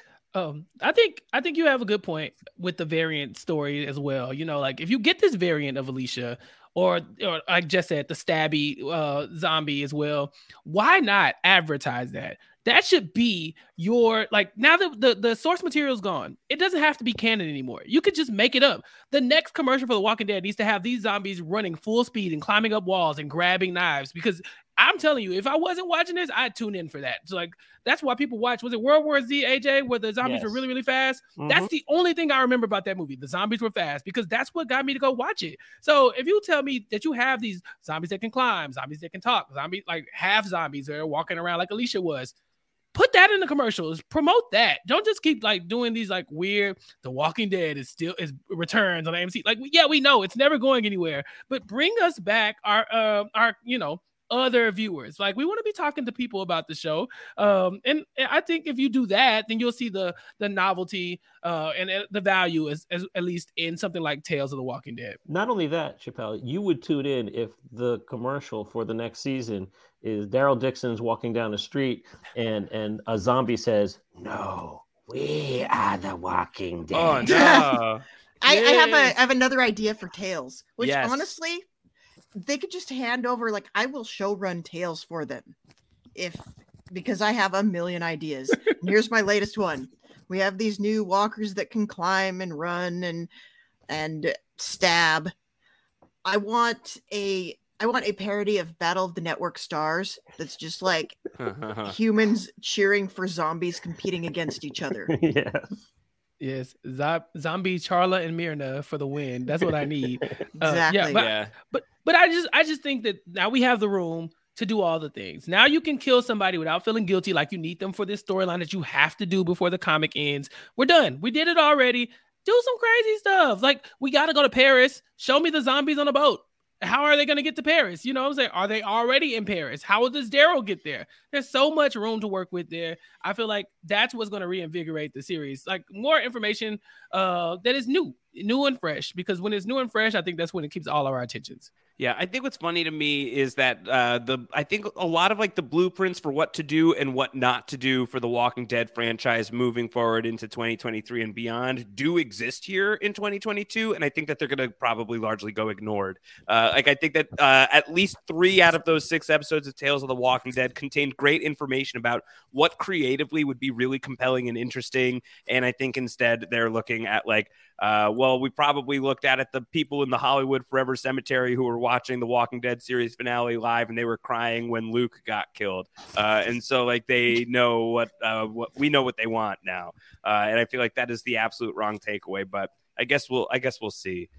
Um, I think I think you have a good point with the variant story as well. You know, like if you get this variant of Alicia, or or I just said the stabby uh, zombie as well, why not advertise that? That should be your, like, now that the, the source material is gone, it doesn't have to be canon anymore. You could just make it up. The next commercial for The Walking Dead needs to have these zombies running full speed and climbing up walls and grabbing knives, because I'm telling you, if I wasn't watching this, I'd tune in for that. So like, that's why people watch. Was it World War Z, A J, where the zombies were Yes. really, really fast? Mhm. That's the only thing I remember about that movie. The zombies were fast, because that's what got me to go watch it. So if you tell me that you have these zombies that can climb, zombies that can talk, zombies like half zombies that are walking around like Alicia was, put that in the commercials. Promote that. Don't just keep like doing these like weird. The Walking Dead is still is returns on A M C. Like, yeah, we know it's never going anywhere, but bring us back our uh our you know other viewers. Like, we want to be talking to people about the show. Um, and, and I think if you do that, then you'll see the the novelty uh and uh, the value as, as at least in something like Tales of the Walking Dead. Not only that, Chappelle, you would tune in if the commercial for the next season is Daryl Dixon's walking down the street and and a zombie says, "No, we are the Walking Dead." Oh no! I, I have Yay. a I have another idea for Tales, which Yes. honestly, they could just hand over. Like, I will show run Tales for them, if because I have a million ideas. And here's my latest one. We have these new walkers that can climb and run and and stab. I want a I want a parody of Battle of the Network Stars that's just like humans cheering for zombies competing against each other. Yeah. Yes, Zo- zombie Charla and Myrna for the win. That's what I need. Uh, Exactly. yeah, but, yeah. but but I just I just think that now we have the room to do all the things. Now you can kill somebody without feeling guilty, like you need them for this storyline that you have to do before the comic ends. We're done. We did it already. Do some crazy stuff. Like, we got to go to Paris. Show me the zombies on a boat. How are they going to get to Paris? You know what I'm saying? Are they already in Paris? How does Daryl get there? There's so much room to work with there. I feel like that's what's going to reinvigorate the series. Like, more information uh, that is new, new and fresh. Because when it's new and fresh, I think that's when it keeps all of our attentions. Yeah, I think what's funny to me is that uh, the I think a lot of like the blueprints for what to do and what not to do for the Walking Dead franchise moving forward into twenty twenty-three and beyond do exist here in twenty twenty-two, and I think that they're going to probably largely go ignored. Uh, like I think that uh, at least three out of those six episodes of Tales of the Walking Dead contained great information about what creatively would be really compelling and interesting, and I think instead they're looking at like, uh, well, we probably looked at it the people in the Hollywood Forever Cemetery who were watching the Walking Dead series finale live, and they were crying when Luke got killed. Uh, and so like they know what, uh, what we know what they want now. Uh, and I feel like that is the absolute wrong takeaway, but I guess we'll, I guess we'll see.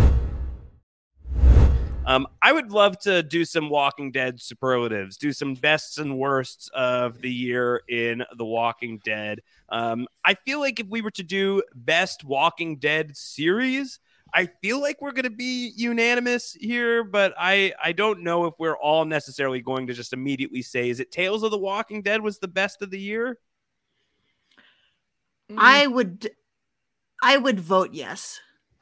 Um, I would love to do some Walking Dead superlatives, do some bests and worsts of the year in The Walking Dead. Um, I feel like if we were to do best Walking Dead series, I feel like we're going to be unanimous here, but I, I don't know if we're all necessarily going to just immediately say, is it Tales of the Walking Dead was the best of the year? I would I would vote yes.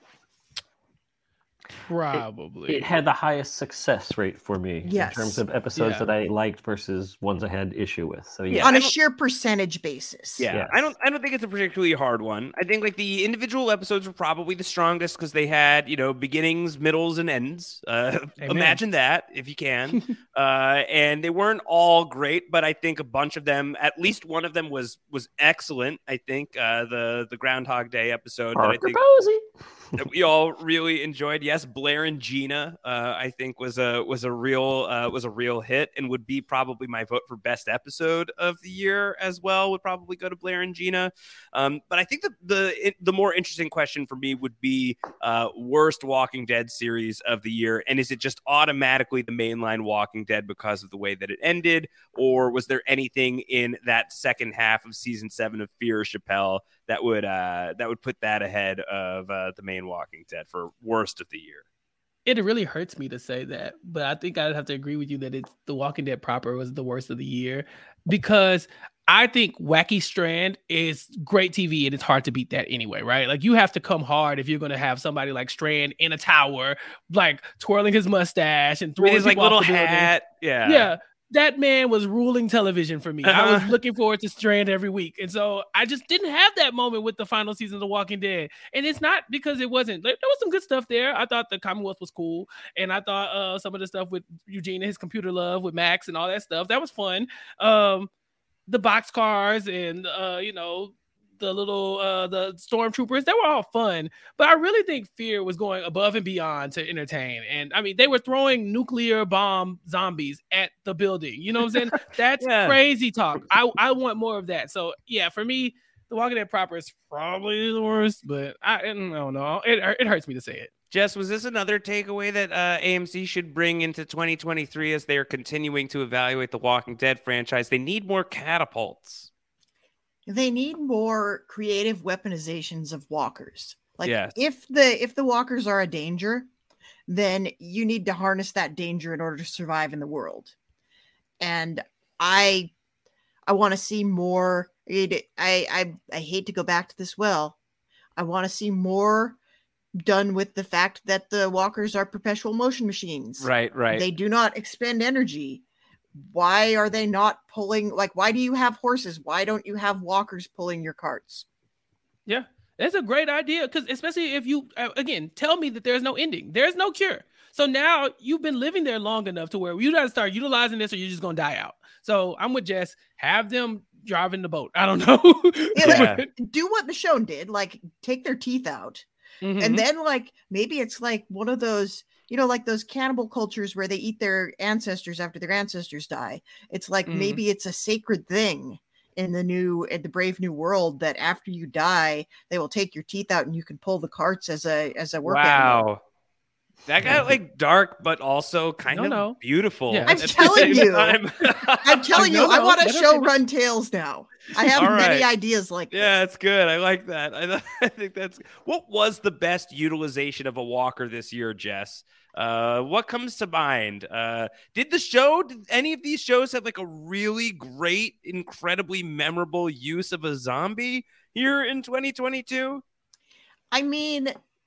Probably. It, it had the highest success rate for me Yes. in terms of episodes Yeah. that I liked versus ones I had issue with. So yeah, Yeah, On I a don't- sheer percentage basis. Yeah, Yes. I don't. I don't think it's a particularly hard one. I think like the individual episodes were probably the strongest because they had you know beginnings, middles, and ends. Uh, Amen. imagine that if you can. uh, and they weren't all great, but I think a bunch of them, at least one of them, was was excellent. I think uh, the the Groundhog Day episode that I Parker think Posey. that we all really enjoyed. Yes, Blair and Gina, uh, I think was a was a real uh, was a real hit and would be probably my vote for best episode of the year as well. Would probably go to Blair and Gina. Um, but I think the the the more interesting question for me would be uh, worst Walking Dead series of the year, and is it just automatically the mainline Walking Dead because of the way that it ended, or was there anything in that second half of season seven of Fear Chappelle that would uh, that would put that ahead of uh, the main Walking Dead for worst of the year? It really hurts me to say that, but I think I'd have to agree with you that it's The Walking Dead proper was the worst of the year, because I think Wacky Strand is great T V and it's hard to beat that anyway, right? Like you have to come hard if you're going to have somebody like Strand in a tower, like twirling his mustache and With throwing his like people off little the building. hat, yeah, Yeah, that man was ruling television for me. I was Uh-huh. looking forward to Strand every week. And so I just didn't have that moment with the final season of The Walking Dead. And it's not because it wasn't, like, there was some good stuff there. I thought the Commonwealth was cool. And I thought uh, some of the stuff with Eugene and his computer love with Max and all that stuff, that was fun. Um, the boxcars and, uh, you know, the little uh the stormtroopers, they were all fun, but I really think Fear was going above and beyond to entertain. And I mean, they were throwing nuclear bomb zombies at the building, you know what I'm saying? That's Yeah. crazy talk. I I want more of that. So yeah, for me, The Walking Dead proper is probably the worst, but I, I don't know, it, it hurts me to say it. Jess, was this another takeaway that uh, A M C should bring into twenty twenty-three as they are continuing to evaluate the Walking Dead franchise? They need more catapults. They need more creative weaponizations of walkers. Like Yes. if the if the walkers are a danger, then you need to harness that danger in order to survive in the world. And I I want to see more. It, I, I I hate to go back to this well. I want to see more done with the fact that the walkers are perpetual motion machines. Right, right. They do not expend energy. Why are they not pulling? Like, why do you have horses? Why don't you have walkers pulling your carts? Yeah, that's a great idea, because especially if you, uh, again, tell me that there's no ending. There's no cure. So now you've been living there long enough to where you got to start utilizing this or you're just going to die out. So I'm with Jess. Have them driving the boat. I don't know. Yeah, Yeah. like, do what Michonne did, like take their teeth out. Mhm. And then like maybe it's like one of those, you know, like those cannibal cultures where they eat their ancestors after their ancestors die. It's like Mhm. maybe it's a sacred thing in the new in the Brave New World that after you die, they will take your teeth out and you can pull the carts as a as a work animal. Wow. That got like dark, but also kind No, of no. beautiful. Yeah. at I'm the telling same you. time. I'm telling you, No, I no, want to let her show finish. Run Tales now. I have All many right. ideas like Yeah, this. it's good. I like that. I, I think that's what was the best utilization of a walker this year, Jess. Uh, what comes to mind? Uh, did the show? Did any of these shows have like a really great, incredibly memorable use of a zombie here in twenty twenty-two? I mean,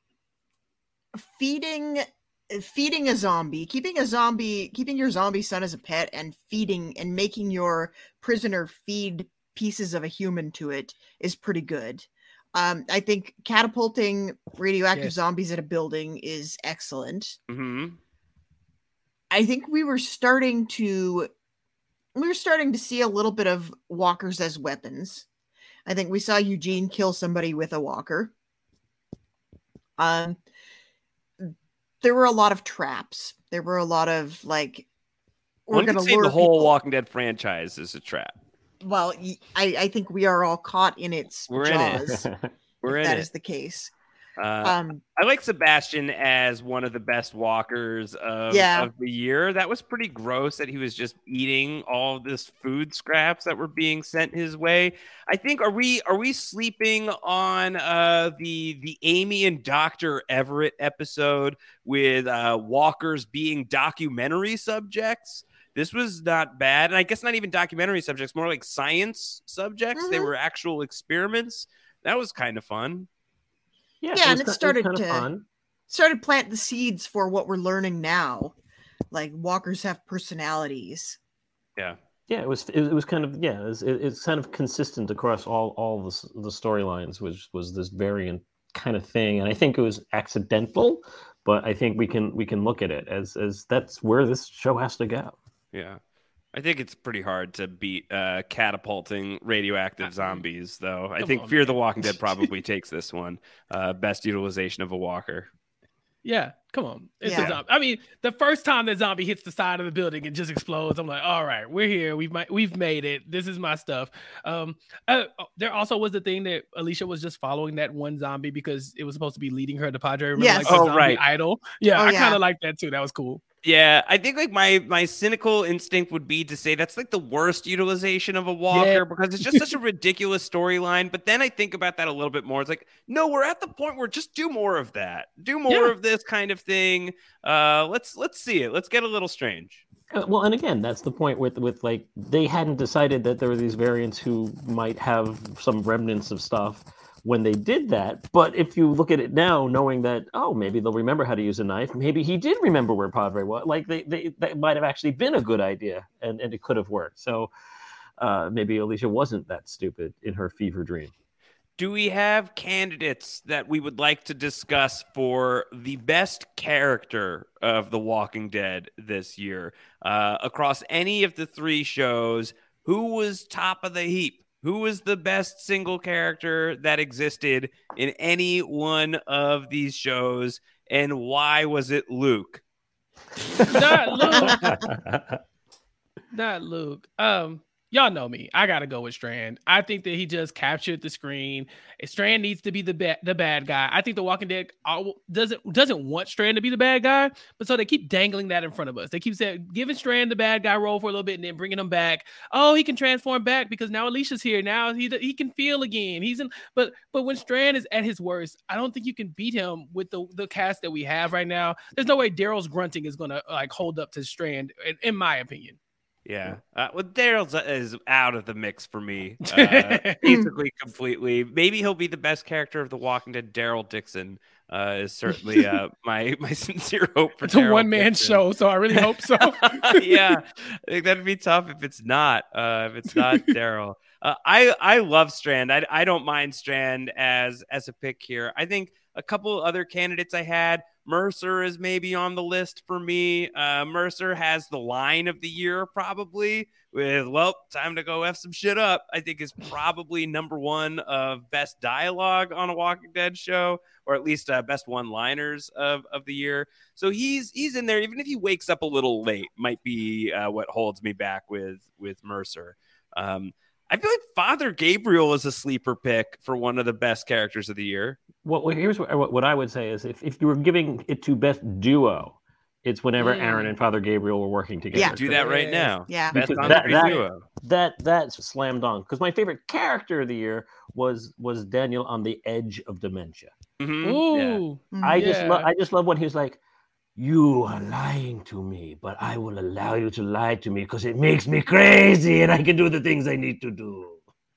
feeding feeding a zombie, keeping a zombie, keeping your zombie son as a pet and feeding and making your prisoner feed pieces of a human to it is pretty good. Um, I think catapulting radioactive Yes. zombies at a building is excellent. Mm-hmm. I think we were starting to we were starting to see a little bit of walkers as weapons. I think we saw Eugene kill somebody with a walker. Um, there were a lot of traps. There were a lot of like, we're One going could to say lure the whole people. Walking Dead franchise is a trap. Well, y- I, I think we are all caught in its We're in it. jaws. We're if in that it. is the case. Uh, Um, I like Sebastian as one of the best walkers of, Yeah. of the year. That was pretty gross that he was just eating all of this food scraps that were being sent his way. I think are we are we sleeping on uh, the the Amy and Doctor Everett episode with uh, walkers being documentary subjects? This was not bad, and I guess not even documentary subjects, more like science subjects. They Mhm. were actual experiments. That was kind of fun. Yeah, Yeah, it and it was, started it was kind to of fun. started plant the seeds for what we're learning now. Like walkers have personalities. Yeah. Yeah, it was. It, it was kind of yeah. It was, it, it's kind of consistent across all all the s- the storylines, which was this variant kind of thing. And I think it was accidental, but I think we can we can look at it as as that's where this show has to go. Yeah. I think it's pretty hard to beat uh, catapulting radioactive zombies, though. I Come think on, Fear man. the Walking Dead probably takes this one. Uh, best utilization of a walker. Yeah, come on. It's Yeah. a zombie. I mean, the first time that zombie hits the side of the building and just explodes, I'm like, all right, we're here. We've mi- we've made it. This is my stuff. Um, uh, there also was the thing that Alicia was just following that one zombie because it was supposed to be leading her to Padre. Remember, Yes. like the Oh, zombie right. idol. Yeah, Oh, I yeah. kind of like that too. That was cool. Yeah, I think like my my cynical instinct would be to say that's like the worst utilization of a walker Yeah. because it's just such a ridiculous storyline. But then I think about that a little bit more. It's like, no, we're at the point where just do more of that. Do more Yeah. of this kind of thing. Uh, let's let's see it. Let's get a little strange. Uh, Well, and again, that's the point with with like they hadn't decided that there were these variants who might have some remnants of stuff when they did that. But if you look at it now, knowing that oh, maybe they'll remember how to use a knife. Maybe he did remember where Padre was. Like they, they that might have actually been a good idea, and and it could have worked. So uh, maybe Alicia wasn't that stupid in her fever dream. Do we have candidates that we would like to discuss for the best character of The Walking Dead this year? Uh, across any of the three shows, who was top of the heap? Who was the best single character that existed in any one of these shows? And why was it Luke? Not Luke. Not Luke. Um, y'all know me. I gotta go with Strand. I think that he just captured the screen. Strand needs to be the bad the bad guy. I think The Walking Dead all- doesn't doesn't want Strand to be the bad guy, but so they keep dangling that in front of us. They keep saying giving Strand the bad guy role for a little bit and then bringing him back. Oh, he can transform back because now Alicia's here. Now he he can feel again. He's in. But but when Strand is at his worst, I don't think you can beat him with the the cast that we have right now. There's no way Daryl's grunting is gonna like hold up to Strand, in, in my opinion. Yeah. Uh, well, Daryl's is out of the mix for me. Uh, basically, completely. Maybe he'll be the best character of The Walking Dead. Daryl Dixon uh, is certainly uh, my my sincere hope for It's a Daryl one man Dixon. show, so I really hope so. Yeah, I think that'd be tough if it's not. Uh, if it's not Daryl. Uh, I I love Strand. I I don't mind Strand as as a pick here. I think a couple other candidates I had. Mercer is maybe on the list for me. Uh, Mercer has the line of the year probably with, well, time to go F some shit up. I think is probably number one of best dialogue on a Walking Dead show, or at least uh, best one-liners of, of the year. So he's he's in there, even if he wakes up a little late, might be uh, what holds me back with, with Mercer. Um, I feel like Father Gabriel is a sleeper pick for one of the best characters of the year. Well, well, here's what, what I would say is if, if you were giving it to best duo, it's whenever Mm. Aaron and Father Gabriel were working together. Yeah. Do that right Yes. now. Yeah. Best Because on that- screen that- duo. That that's slam dunk. Because my favorite character of the year was was Daniel on the edge of dementia. Mhm. Ooh, Yeah. Mhm. I just Yeah. love I just love when he was like, "You are lying to me, but I will allow you to lie to me because it makes me crazy and I can do the things I need to do."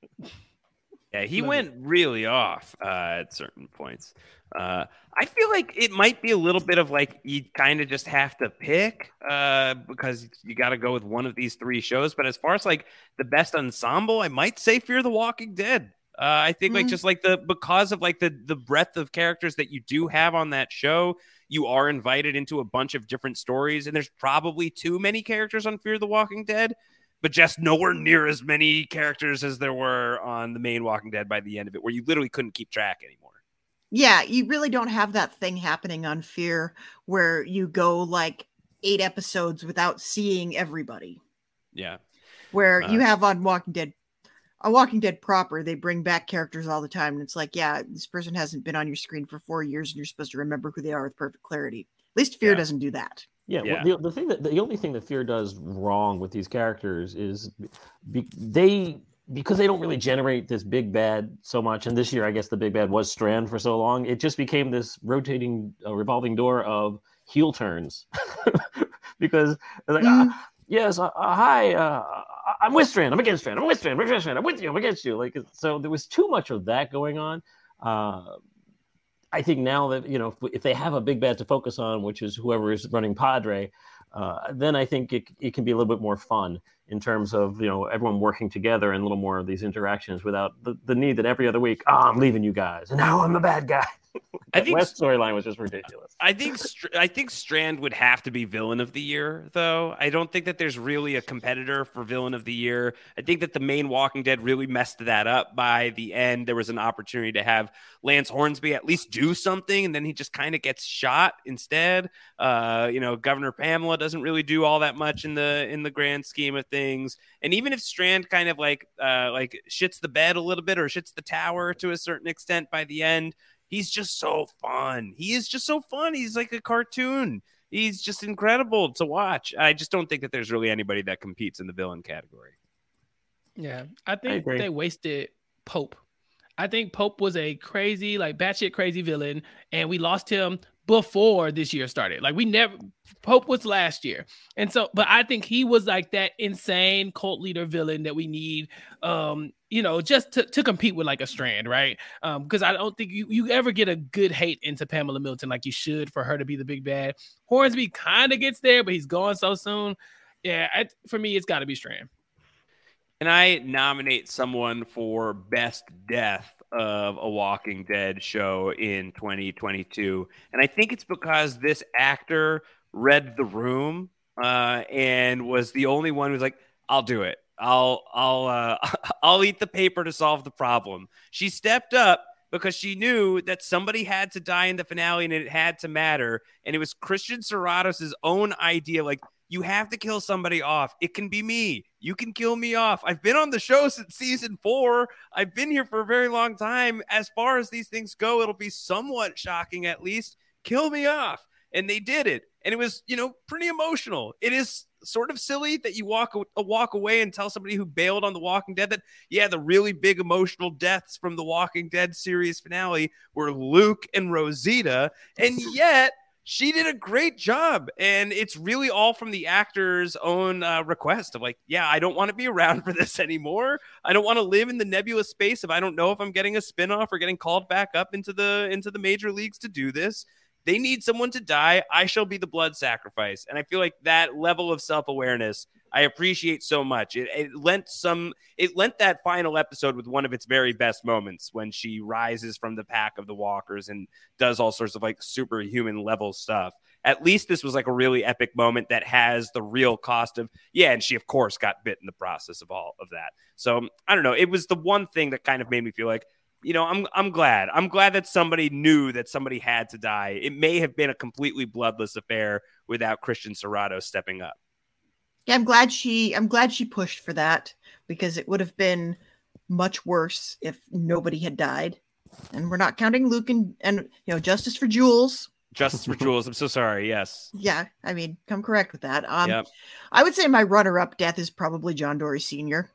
Yeah, he Love went really off uh, at certain points. Uh, I feel like it might be a little bit of like you kind of just have to pick uh, because you got to go with one of these three shows. But as far as like the best ensemble, I might say Fear the Walking Dead. Uh, I think like Mhm. just like the because of like the the breadth of characters that you do have on that show, you are invited into a bunch of different stories, and there's probably too many characters on Fear the Walking Dead, but just nowhere near as many characters as there were on the main Walking Dead by the end of it, where you literally couldn't keep track anymore. Yeah, you really don't have that thing happening on Fear where you go like eight episodes without seeing everybody. Yeah. Where Uh, you have on Walking Dead, on Walking Dead proper, they bring back characters all the time. And it's like, yeah, this person hasn't been on your screen for four years and you're supposed to remember who they are with perfect clarity. At least Fear Yeah. doesn't do that. Yeah, Yeah. Well, the, the thing that the only thing that Fear does wrong with these characters is be, they because they don't really generate this big bad so much. And this year, I guess the big bad was Strand for so long. It just became this rotating, uh, revolving door of heel turns because they're like, Mhm. ah, yes, uh, uh, hi, uh, I'm with Strand, I'm against Strand, I'm with Strand, I'm against Strand, I'm with you, I'm against you. Like so, there was too much of that going on. Uh, I think now that, you know, if, if they have a big bad to focus on, which is whoever is running Padre, uh, then I think it, it can be a little bit more fun in terms of, you know, everyone working together and a little more of these interactions without the, the need that every other week, oh, I'm leaving you guys, and now I'm the bad guy. I think West storyline was just ridiculous. I think I think Strand would have to be villain of the year, though. I don't think that there's really a competitor for villain of the year. I think that the main Walking Dead really messed that up by the end. There was an opportunity to have Lance Hornsby at least do something, and then he just kind of gets shot instead. Uh, you know, Governor Pamela doesn't really do all that much in the in the grand scheme of things. And even if Strand kind of like uh, like shits the bed a little bit or shits the tower to a certain extent by the end, he's just so fun. He is just so fun. He's like a cartoon. He's just incredible to watch. I just don't think that there's really anybody that competes in the villain category. Yeah, I think I they wasted Pope. I think Pope was a crazy, like batshit crazy villain, and we lost him before this year started. Like we never, Pope was last year. And so, but I think he was like that insane cult leader villain that we need, um, you know, just to, to compete with like a Strand, right? Um, because I don't think you, you ever get a good hate into Pamela Milton like you should for her to be the big bad. Hornsby kind of gets there, but he's gone so soon. Yeah, I, for me, it's got to be Strand. And I nominate someone for best death of a Walking Dead show in twenty twenty-two. And I think it's because this actor read the room uh, and was the only one who's like, I'll do it. I'll I'll uh, I'll eat the paper to solve the problem. She stepped up because she knew that somebody had to die in the finale and it had to matter. And it was Christian Serratos' own idea, like, you have to kill somebody off. It can be me. You can kill me off. I've been on the show since season four. I've been here for a very long time. As far as these things go, it'll be somewhat shocking at least. Kill me off. And they did it. And it was, you know, pretty emotional. It is sort of silly that you walk, a walk away and tell somebody who bailed on The Walking Dead that, yeah, the really big emotional deaths from The Walking Dead series finale were Luke and Rosita. And yet she did a great job. And it's really all from the actor's own uh, request of like, yeah, I don't want to be around for this anymore. I don't want to live in the nebulous space of I don't know if I'm getting a spinoff or getting called back up into the into the major leagues to do this. They need someone to die. I shall be the blood sacrifice. And I feel like that level of self-awareness, I appreciate so much. It, it lent some, it lent that final episode with one of its very best moments when she rises from the pack of the walkers and does all sorts of like superhuman level stuff. At least this was like a really epic moment that has the real cost of, yeah. And she of course got bit in the process of all of that. So I don't know. It was the one thing that kind of made me feel like, you know, I'm I'm glad. I'm glad that somebody knew that somebody had to die. It may have been a completely bloodless affair without Christian Serratos stepping up. Yeah, I'm glad she I'm glad she pushed for that, because it would have been much worse if nobody had died. And we're not counting Luke and, and you know, justice for Jules. Justice for Jules. I'm so sorry. Yes. Yeah, I mean, come correct with that. Um, yep. I would say my runner-up death is probably John Dory Senior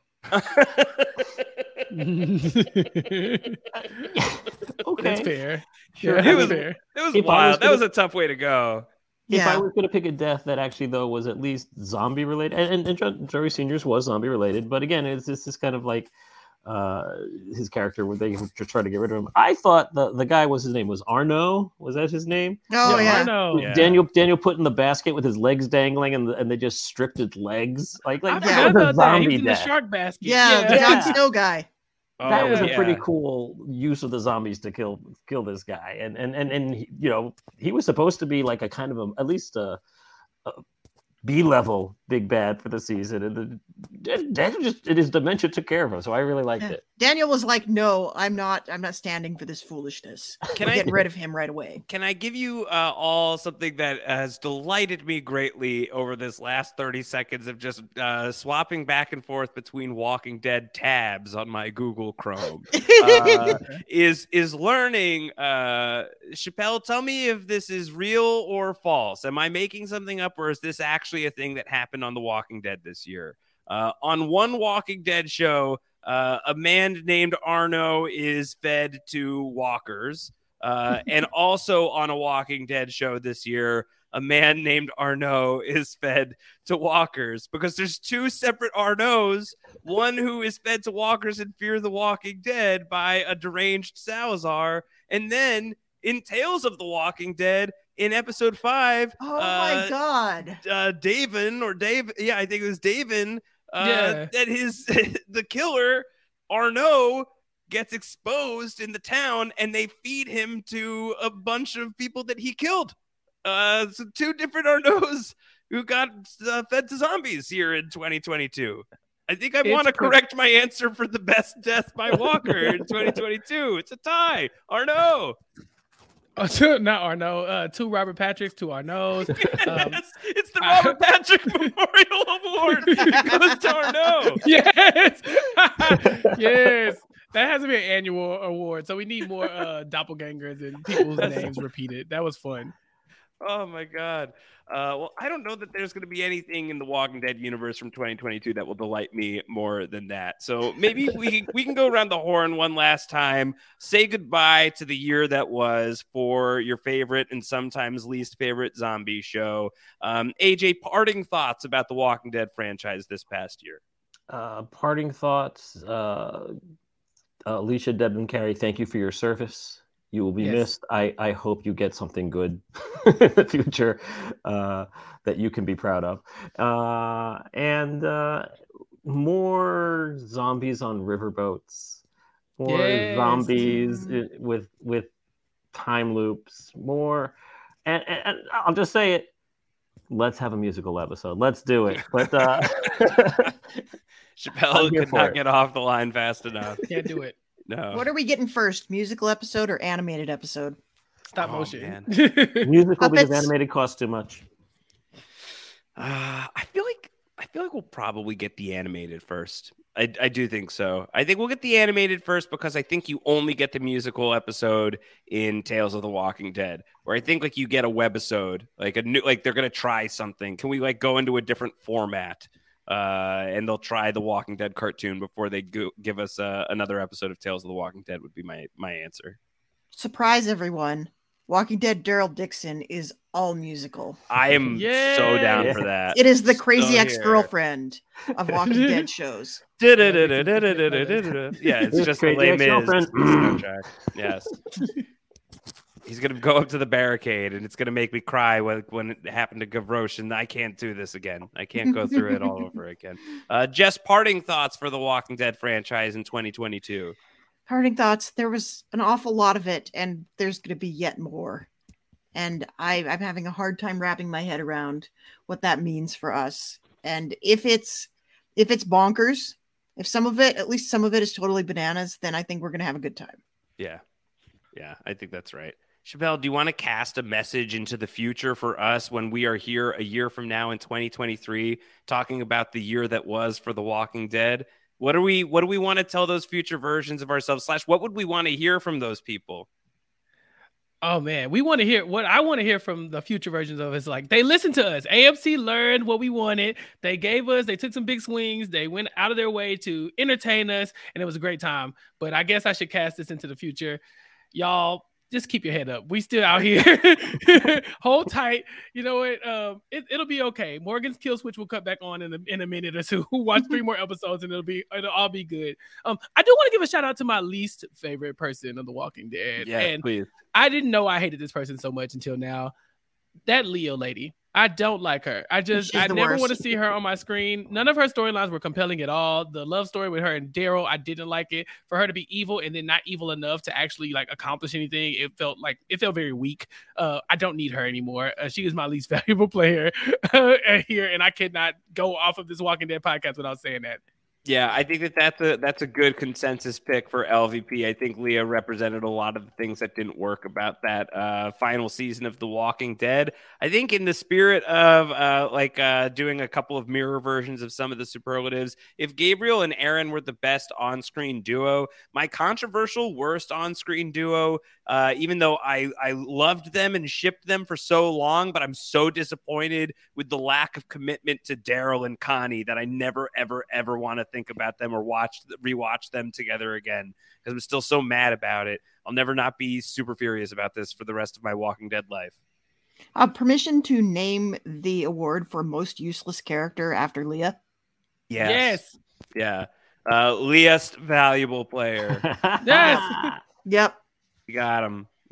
Okay. That's fair. Sure. Yeah, It was, fair. it was If I wild. was That gonna- was a tough way to go. If Yeah. I was going to pick a death that actually, though, was at least zombie related, and, and, and John- Joey Senior's was zombie related, but again, it's this is kind of like uh, his character where they just try to get rid of him. I thought the, the guy was his name was Arno. Was that his name? Oh, I yeah. know. Yeah. Daniel Daniel put in the basket with his legs dangling, and and they just stripped his legs. Like I like forgot that was a about that. He zombie was in the death. shark basket. Yeah, the Yeah. Jon Snow guy. That Oh, was a yeah. pretty cool use of the zombies to kill kill this guy, and and and and he- you know, he was supposed to be like a kind of a, at least a, a B level big bad for the season, and the, that just it is dementia took care of him, so I really liked Yeah. it. Daniel was like, "No, I'm not. I'm not standing for this foolishness. Can We're I- getting rid of him right away." Can I give you uh, all something that has delighted me greatly over this last thirty seconds of just uh, swapping back and forth between Walking Dead tabs on my Google Chrome? Uh, is is learning, uh, Chappelle, tell me if this is real or false. Am I making something up, or is this actually a thing that happened on The Walking Dead this year? Uh, on one Walking Dead show, uh, a man named Arno is fed to walkers. Uh, and also on a Walking Dead show this year, a man named Arno is fed to walkers, because there's two separate Arnos, one who is fed to walkers in Fear the Walking Dead by a deranged Salazar, and then in Tales of the Walking Dead in episode five. Oh uh, my God. Uh, Davin or Dave. Yeah, I think it was Davin. Uh, Yeah. That his the killer Arnaud gets exposed in the town, and they feed him to a bunch of people that he killed. Uh, so two different Arnauds who got uh, fed to zombies here in twenty twenty-two. I think I It's want to per- correct my answer for the best death by Walker in twenty twenty-two. It's a tie. Arnaud. Oh, two, not Arnaud. Uh, two Robert Patricks, two Arnauds. Um, Yes, it's the Robert Patrick Memorial Award. It goes to Arnaud. yes, yes. That has to be an annual award. So we need more uh, doppelgangers and people's names repeated. That was fun. Oh my God. Uh, well, I don't know that there's going to be anything in the Walking Dead universe from twenty twenty-two that will delight me more than that. So maybe we can, we can go around the horn one last time, say goodbye to the year that was for your favorite and sometimes least favorite zombie show. Um, A J, parting thoughts about the Walking Dead franchise this past year. Uh, parting thoughts. Uh, uh, Alicia Debnam Carey, thank you for your service. You will be Yes. missed. I, I hope you get something good in the future uh, that you can be proud of. Uh, and uh, more zombies on riverboats. More Yes. zombies Mm. i- with with time loops. More, and, and, and I'll just say it. Let's have a musical episode. Let's do it. But uh, Chappelle I'm here could for not it. get off the line fast enough. Can't do it. No. What are we getting first? Musical episode or animated episode? Stop Oh, motion. man. musical because Puppets. animated costs too much. Uh, I feel like I feel like we'll probably get the animated first. I, I do think so. I think we'll get the animated first because I think you only get the musical episode in Tales of the Walking Dead, where I think like you get a webisode, like a new, like they're gonna try something. Can we like go into a different format? Uh, and they'll try the Walking Dead cartoon before they go, give us uh, another episode of Tales of the Walking Dead. Would be my my answer. Surprise, everyone. Walking Dead Daryl Dixon is all musical. I am so down Yeah. for that. It is the So crazy here. ex-girlfriend of Walking Dead shows. Da-da-da-da-da-da-da-da-da. Yeah, it's This just the crazy Les Mis ex-girlfriend. soundtrack. Yes. He's gonna go up to the barricade, and it's gonna make me cry when, when it happened to Gavroche, and I can't do this again. I can't go through it all over again. Uh, Jess, parting thoughts for the Walking Dead franchise in twenty twenty-two. Parting thoughts. There was an awful lot of it, and there's going to be yet more. And I, I'm having a hard time wrapping my head around what that means for us. And if it's if it's bonkers, if some of it, at least some of it, is totally bananas, then I think we're going to have a good time. Yeah, yeah, I think that's right. Chappelle, do you want to cast a message into the future for us when we are here a year from now in twenty twenty-three, talking about the year that was for The Walking Dead? What do we what do we want to tell those future versions of ourselves? Slash, what would we want to hear from those people? Oh man, we want to hear what I want to hear from the future versions of it is like they listened to us. A M C learned what we wanted. They gave us, they took some big swings. They went out of their way to entertain us, and it was a great time. But I guess I should cast this into the future. Y'all, just keep your head up. We still out here. Hold tight. You know what? Um, it, it'll be okay. Morgan's kill switch will cut back on in a, in a minute or two. Watch three more episodes and it'll be it'll all be good. Um, I do want to give a shout out to my least favorite person of The Walking Dead. Yeah, and please. I didn't know I hated this person so much until now. That Leo lady. I don't like her. I just, She's I the never worst. want to see her on my screen. None of her storylines were compelling at all. The love story with her and Daryl, I didn't like it. For her to be evil and then not evil enough to actually like accomplish anything, it felt like it felt very weak. Uh, I don't need her anymore. Uh, she is my least valuable player uh, here, and I cannot go off of this Walking Dead podcast without saying that. Yeah, I think that that's a that's a good consensus pick for L V P. I think Leah represented a lot of the things that didn't work about that uh, final season of The Walking Dead. I think in the spirit of uh, like uh, doing a couple of mirror versions of some of the superlatives, if Gabriel and Aaron were the best on-screen duo, my controversial worst on-screen duo, uh, even though I, I loved them and shipped them for so long, but I'm so disappointed with the lack of commitment to Daryl and Connie that I never, ever, ever want to think about them or watch rewatch them together again because I'm still so mad about it. I'll never not be super furious about this for the rest of my Walking Dead life. Uh, permission to name the award for most useless character after Leah. Yes. Yes. Yeah. Uh, least valuable player. Yes. Yep. We got him.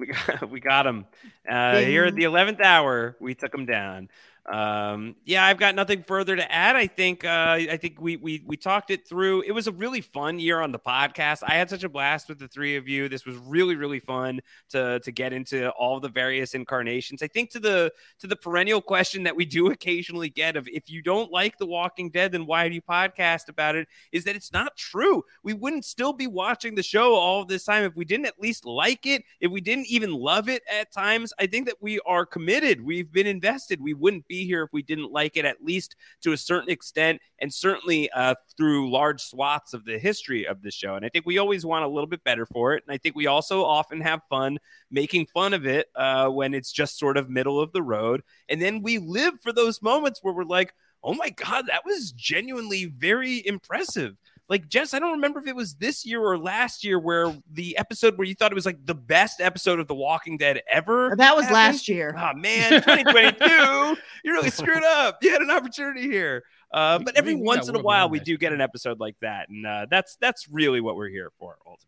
We got, we got him. Uh, here at the eleventh hour, we took him down. Um, yeah, I've got nothing further to add. I think, uh, I think we, we, we talked it through. It was a really fun year on the podcast. I had such a blast with the three of you. This was really, really fun to, to get into all the various incarnations. I think to the, to the perennial question that we do occasionally get of, if you don't like The Walking Dead, then why do you podcast about it? Is that it's not true. We wouldn't still be watching the show all of this time if we didn't at least like it, if we didn't even love it at times. I think that we are committed. We've been invested. We wouldn't be here if we didn't like it, at least to a certain extent, and certainly uh, through large swaths of the history of the show. And I think we always want a little bit better for it. And I think we also often have fun making fun of it uh, when it's just sort of middle of the road. And then we live for those moments where we're like, oh my God, that was genuinely very impressive. Like, Jess, I don't remember if it was this year or last year where the episode where you thought it was like the best episode of The Walking Dead ever. That was happened. last year. Oh, man, twenty twenty-two. You really screwed up. You had an opportunity here. Uh, but every we once in a World while, War we that do get an episode like that. And uh, that's that's really what we're here for, ultimately.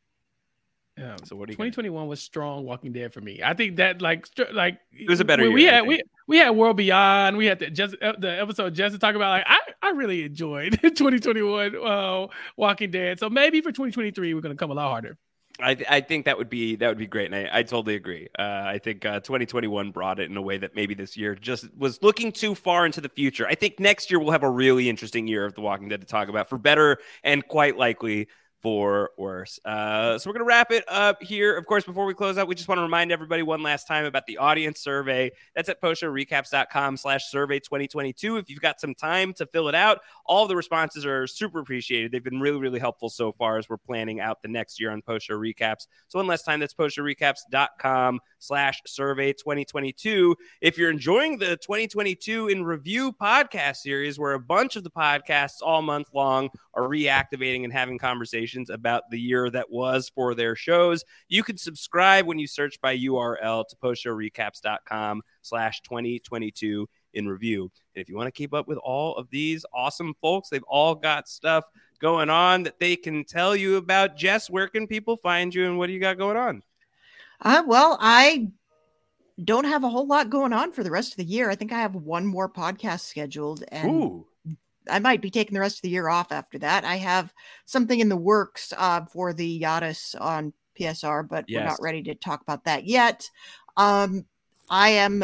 Yeah. So what do you twenty twenty-one was strong Walking Dead for me. I think that like str- like it was a better we, year. We I had think. we, we had World Beyond. We had the just uh, the episode just to talk about. Like I, I really enjoyed twenty twenty-one uh, Walking Dead. So maybe for twenty twenty-three we're gonna come a lot harder. I, th- I think that would be that would be great, and I, I totally agree. Uh, I think uh, twenty twenty-one brought it in a way that maybe this year just was looking too far into the future. I think next year we'll have a really interesting year of The Walking Dead to talk about, for better and quite likely for worse. Uh, so we're going to wrap it up here. Of course, before we close out, we just want to remind everybody one last time about the audience survey. That's at postshowrecaps.com slash survey 2022. If you've got some time to fill it out, all of the responses are super appreciated. They've been really, really helpful so far as we're planning out the next year on Post Show Recaps. So one last time, that's postshowrecaps.com slash survey 2022. If you're enjoying the twenty twenty-two in Review podcast series, where a bunch of the podcasts all month long are reactivating and having conversations about the year that was for their shows, you can subscribe when you search by U R L to postshowrecaps.com slash 2022 in review. And if you want to keep up with all of these awesome folks, they've all got stuff going on that they can tell you about. Jess, where can people find you and what do you got going on? Uh, well, I don't have a whole lot going on for the rest of the year. I think I have one more podcast scheduled, and Ooh. I might be taking the rest of the year off after that. I have something in the works uh, for the Yadis on P S R, but Yes. we're not ready to talk about that yet. Um, I am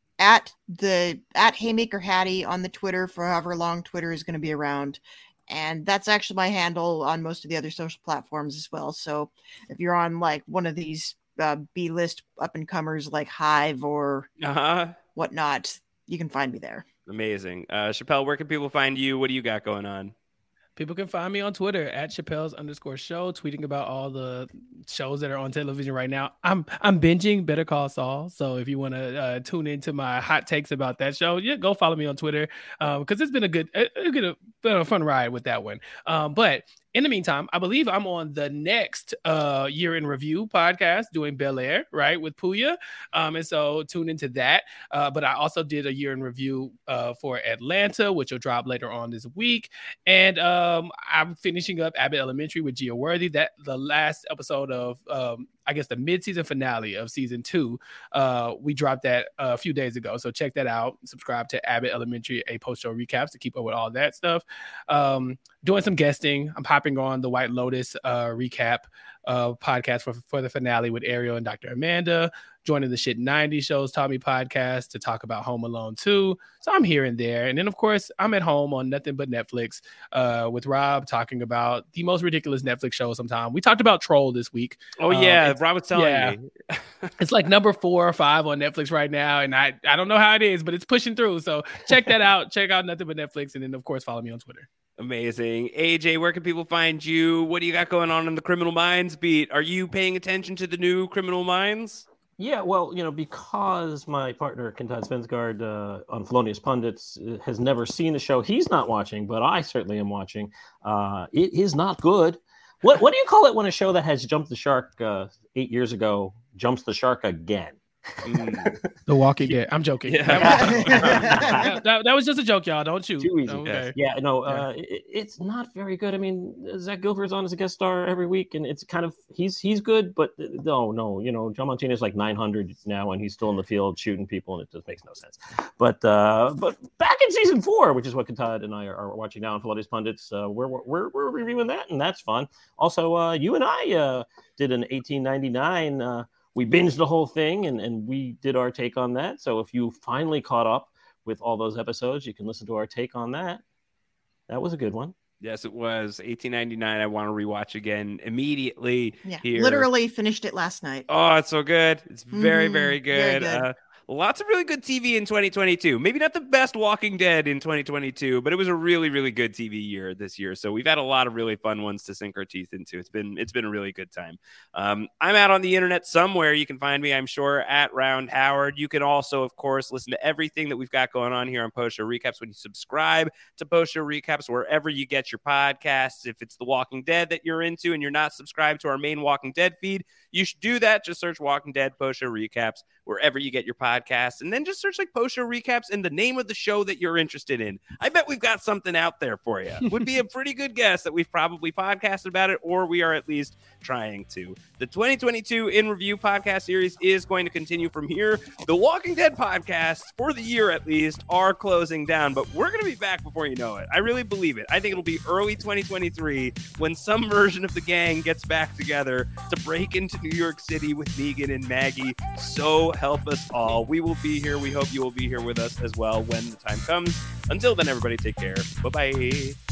at the at Haymaker Hattie on the Twitter for however long Twitter is going to be around. And that's actually my handle on most of the other social platforms as well. So if you're on like one of these uh, B-list up-and-comers like Hive or Uh-huh. whatnot, you can find me there. Amazing. Uh, Chappelle, where can people find you? What do you got going on? People can find me on Twitter at Chappelle's underscore show, tweeting about all the shows that are on television right now. I'm I'm binging Better Call Saul, so if you want to uh, tune into my hot takes about that show, yeah, go follow me on Twitter because um, it's been a good, a, a good, a fun ride with that one. Um, but in the meantime, I believe I'm on the next uh, Year in Review podcast doing Bel Air, right, with Puya. Um, and so tune into that. Uh, but I also did a Year in Review uh, for Atlanta, which will drop later on this week. And um, I'm finishing up Abbott Elementary with Gia Worthy. That the last episode of, um, I guess, the mid-season finale of season two. Uh, we dropped that a few days ago. So check that out. Subscribe to Abbott Elementary, a post-show recaps to keep up with all that stuff. Um, doing some guesting. I'm hopping on the White Lotus uh, recap uh, podcast for, for the finale with Ariel and Doctor Amanda. Joining the Shit nineties Shows Taught Me podcast to talk about Home Alone two. So I'm here and there. And then, of course, I'm at home on Nothing But Netflix uh, with Rob talking about the most ridiculous Netflix show sometime. We talked about Troll this week. Oh, Um, yeah. it's- Rob was telling yeah. me. It's like number four or five on Netflix right now. And I, I don't know how it is, but it's pushing through. So check that out. Check out Nothing But Netflix. And then, of course, follow me on Twitter. Amazing. A J, where can people find you? What do you got going on in the Criminal Minds beat? Are you paying attention to the new Criminal Minds? Yeah, well, you know, because my partner, Kentan Svensgaard, uh, on Felonious Pundits, uh, has never seen the show, he's not watching, but I certainly am watching. Uh, it is not good. What what do you call it when a show that has jumped the shark uh, eight years ago jumps the shark again? Mm. The Walking Dead. I'm joking. Yeah. that, that, that was just a joke, y'all. Don't shoot. Too easy. Okay. Yeah, no, uh, it, it's not very good. I mean, Zach Gilford's on as a guest star every week, and it's kind of he's he's good, but no, no, you know, John Montana's like nine hundred now, and he's still in the field shooting people, and it just makes no sense. But uh, but back in season four, which is what Katad and I are, are watching now on Pilates Pundits, uh, we're, we're we're reviewing that, and that's fun. Also, uh, you and I uh, did an eighteen ninety-nine. Uh, we binged the whole thing, and, and we did our take on that. So if you finally caught up with all those episodes, you can listen to our take on that. That was a good one. Yes, it was eighteen ninety-nine. I want to rewatch again immediately. Yeah, here. literally finished it last night. Oh, it's so good. It's very, Mhm, very good. very good. Uh, lots of really good T V in twenty twenty-two. Maybe not the best Walking Dead in twenty twenty-two, but it was a really, really good T V year this year. So we've had a lot of really fun ones to sink our teeth into. It's been it's been a really good time. Um, I'm out on the internet somewhere. You can find me, I'm sure, at Round Howard. You can also, of course, listen to everything that we've got going on here on Post Show Recaps when you subscribe to Post Show Recaps wherever you get your podcasts. If it's The Walking Dead that you're into and you're not subscribed to our main Walking Dead feed, you should do that. Just search Walking Dead Post Show Recaps wherever you get your podcasts, and then just search like Post Show Recaps and the name of the show that you're interested in. I bet we've got something out there for you. Would be a pretty good guess that we've probably podcasted about it, or we are at least trying to. The twenty twenty-two In Review podcast series is going to continue from here. The Walking Dead podcasts, for the year at least, are closing down, but we're going to be back before you know it. I really believe it. I think it'll be early twenty twenty-three when some version of the gang gets back together to break into New York City with Negan and Maggie. So help us all. We will be here. We hope you will be here with us as well when the time comes. Until then, everybody, take care. Bye-bye.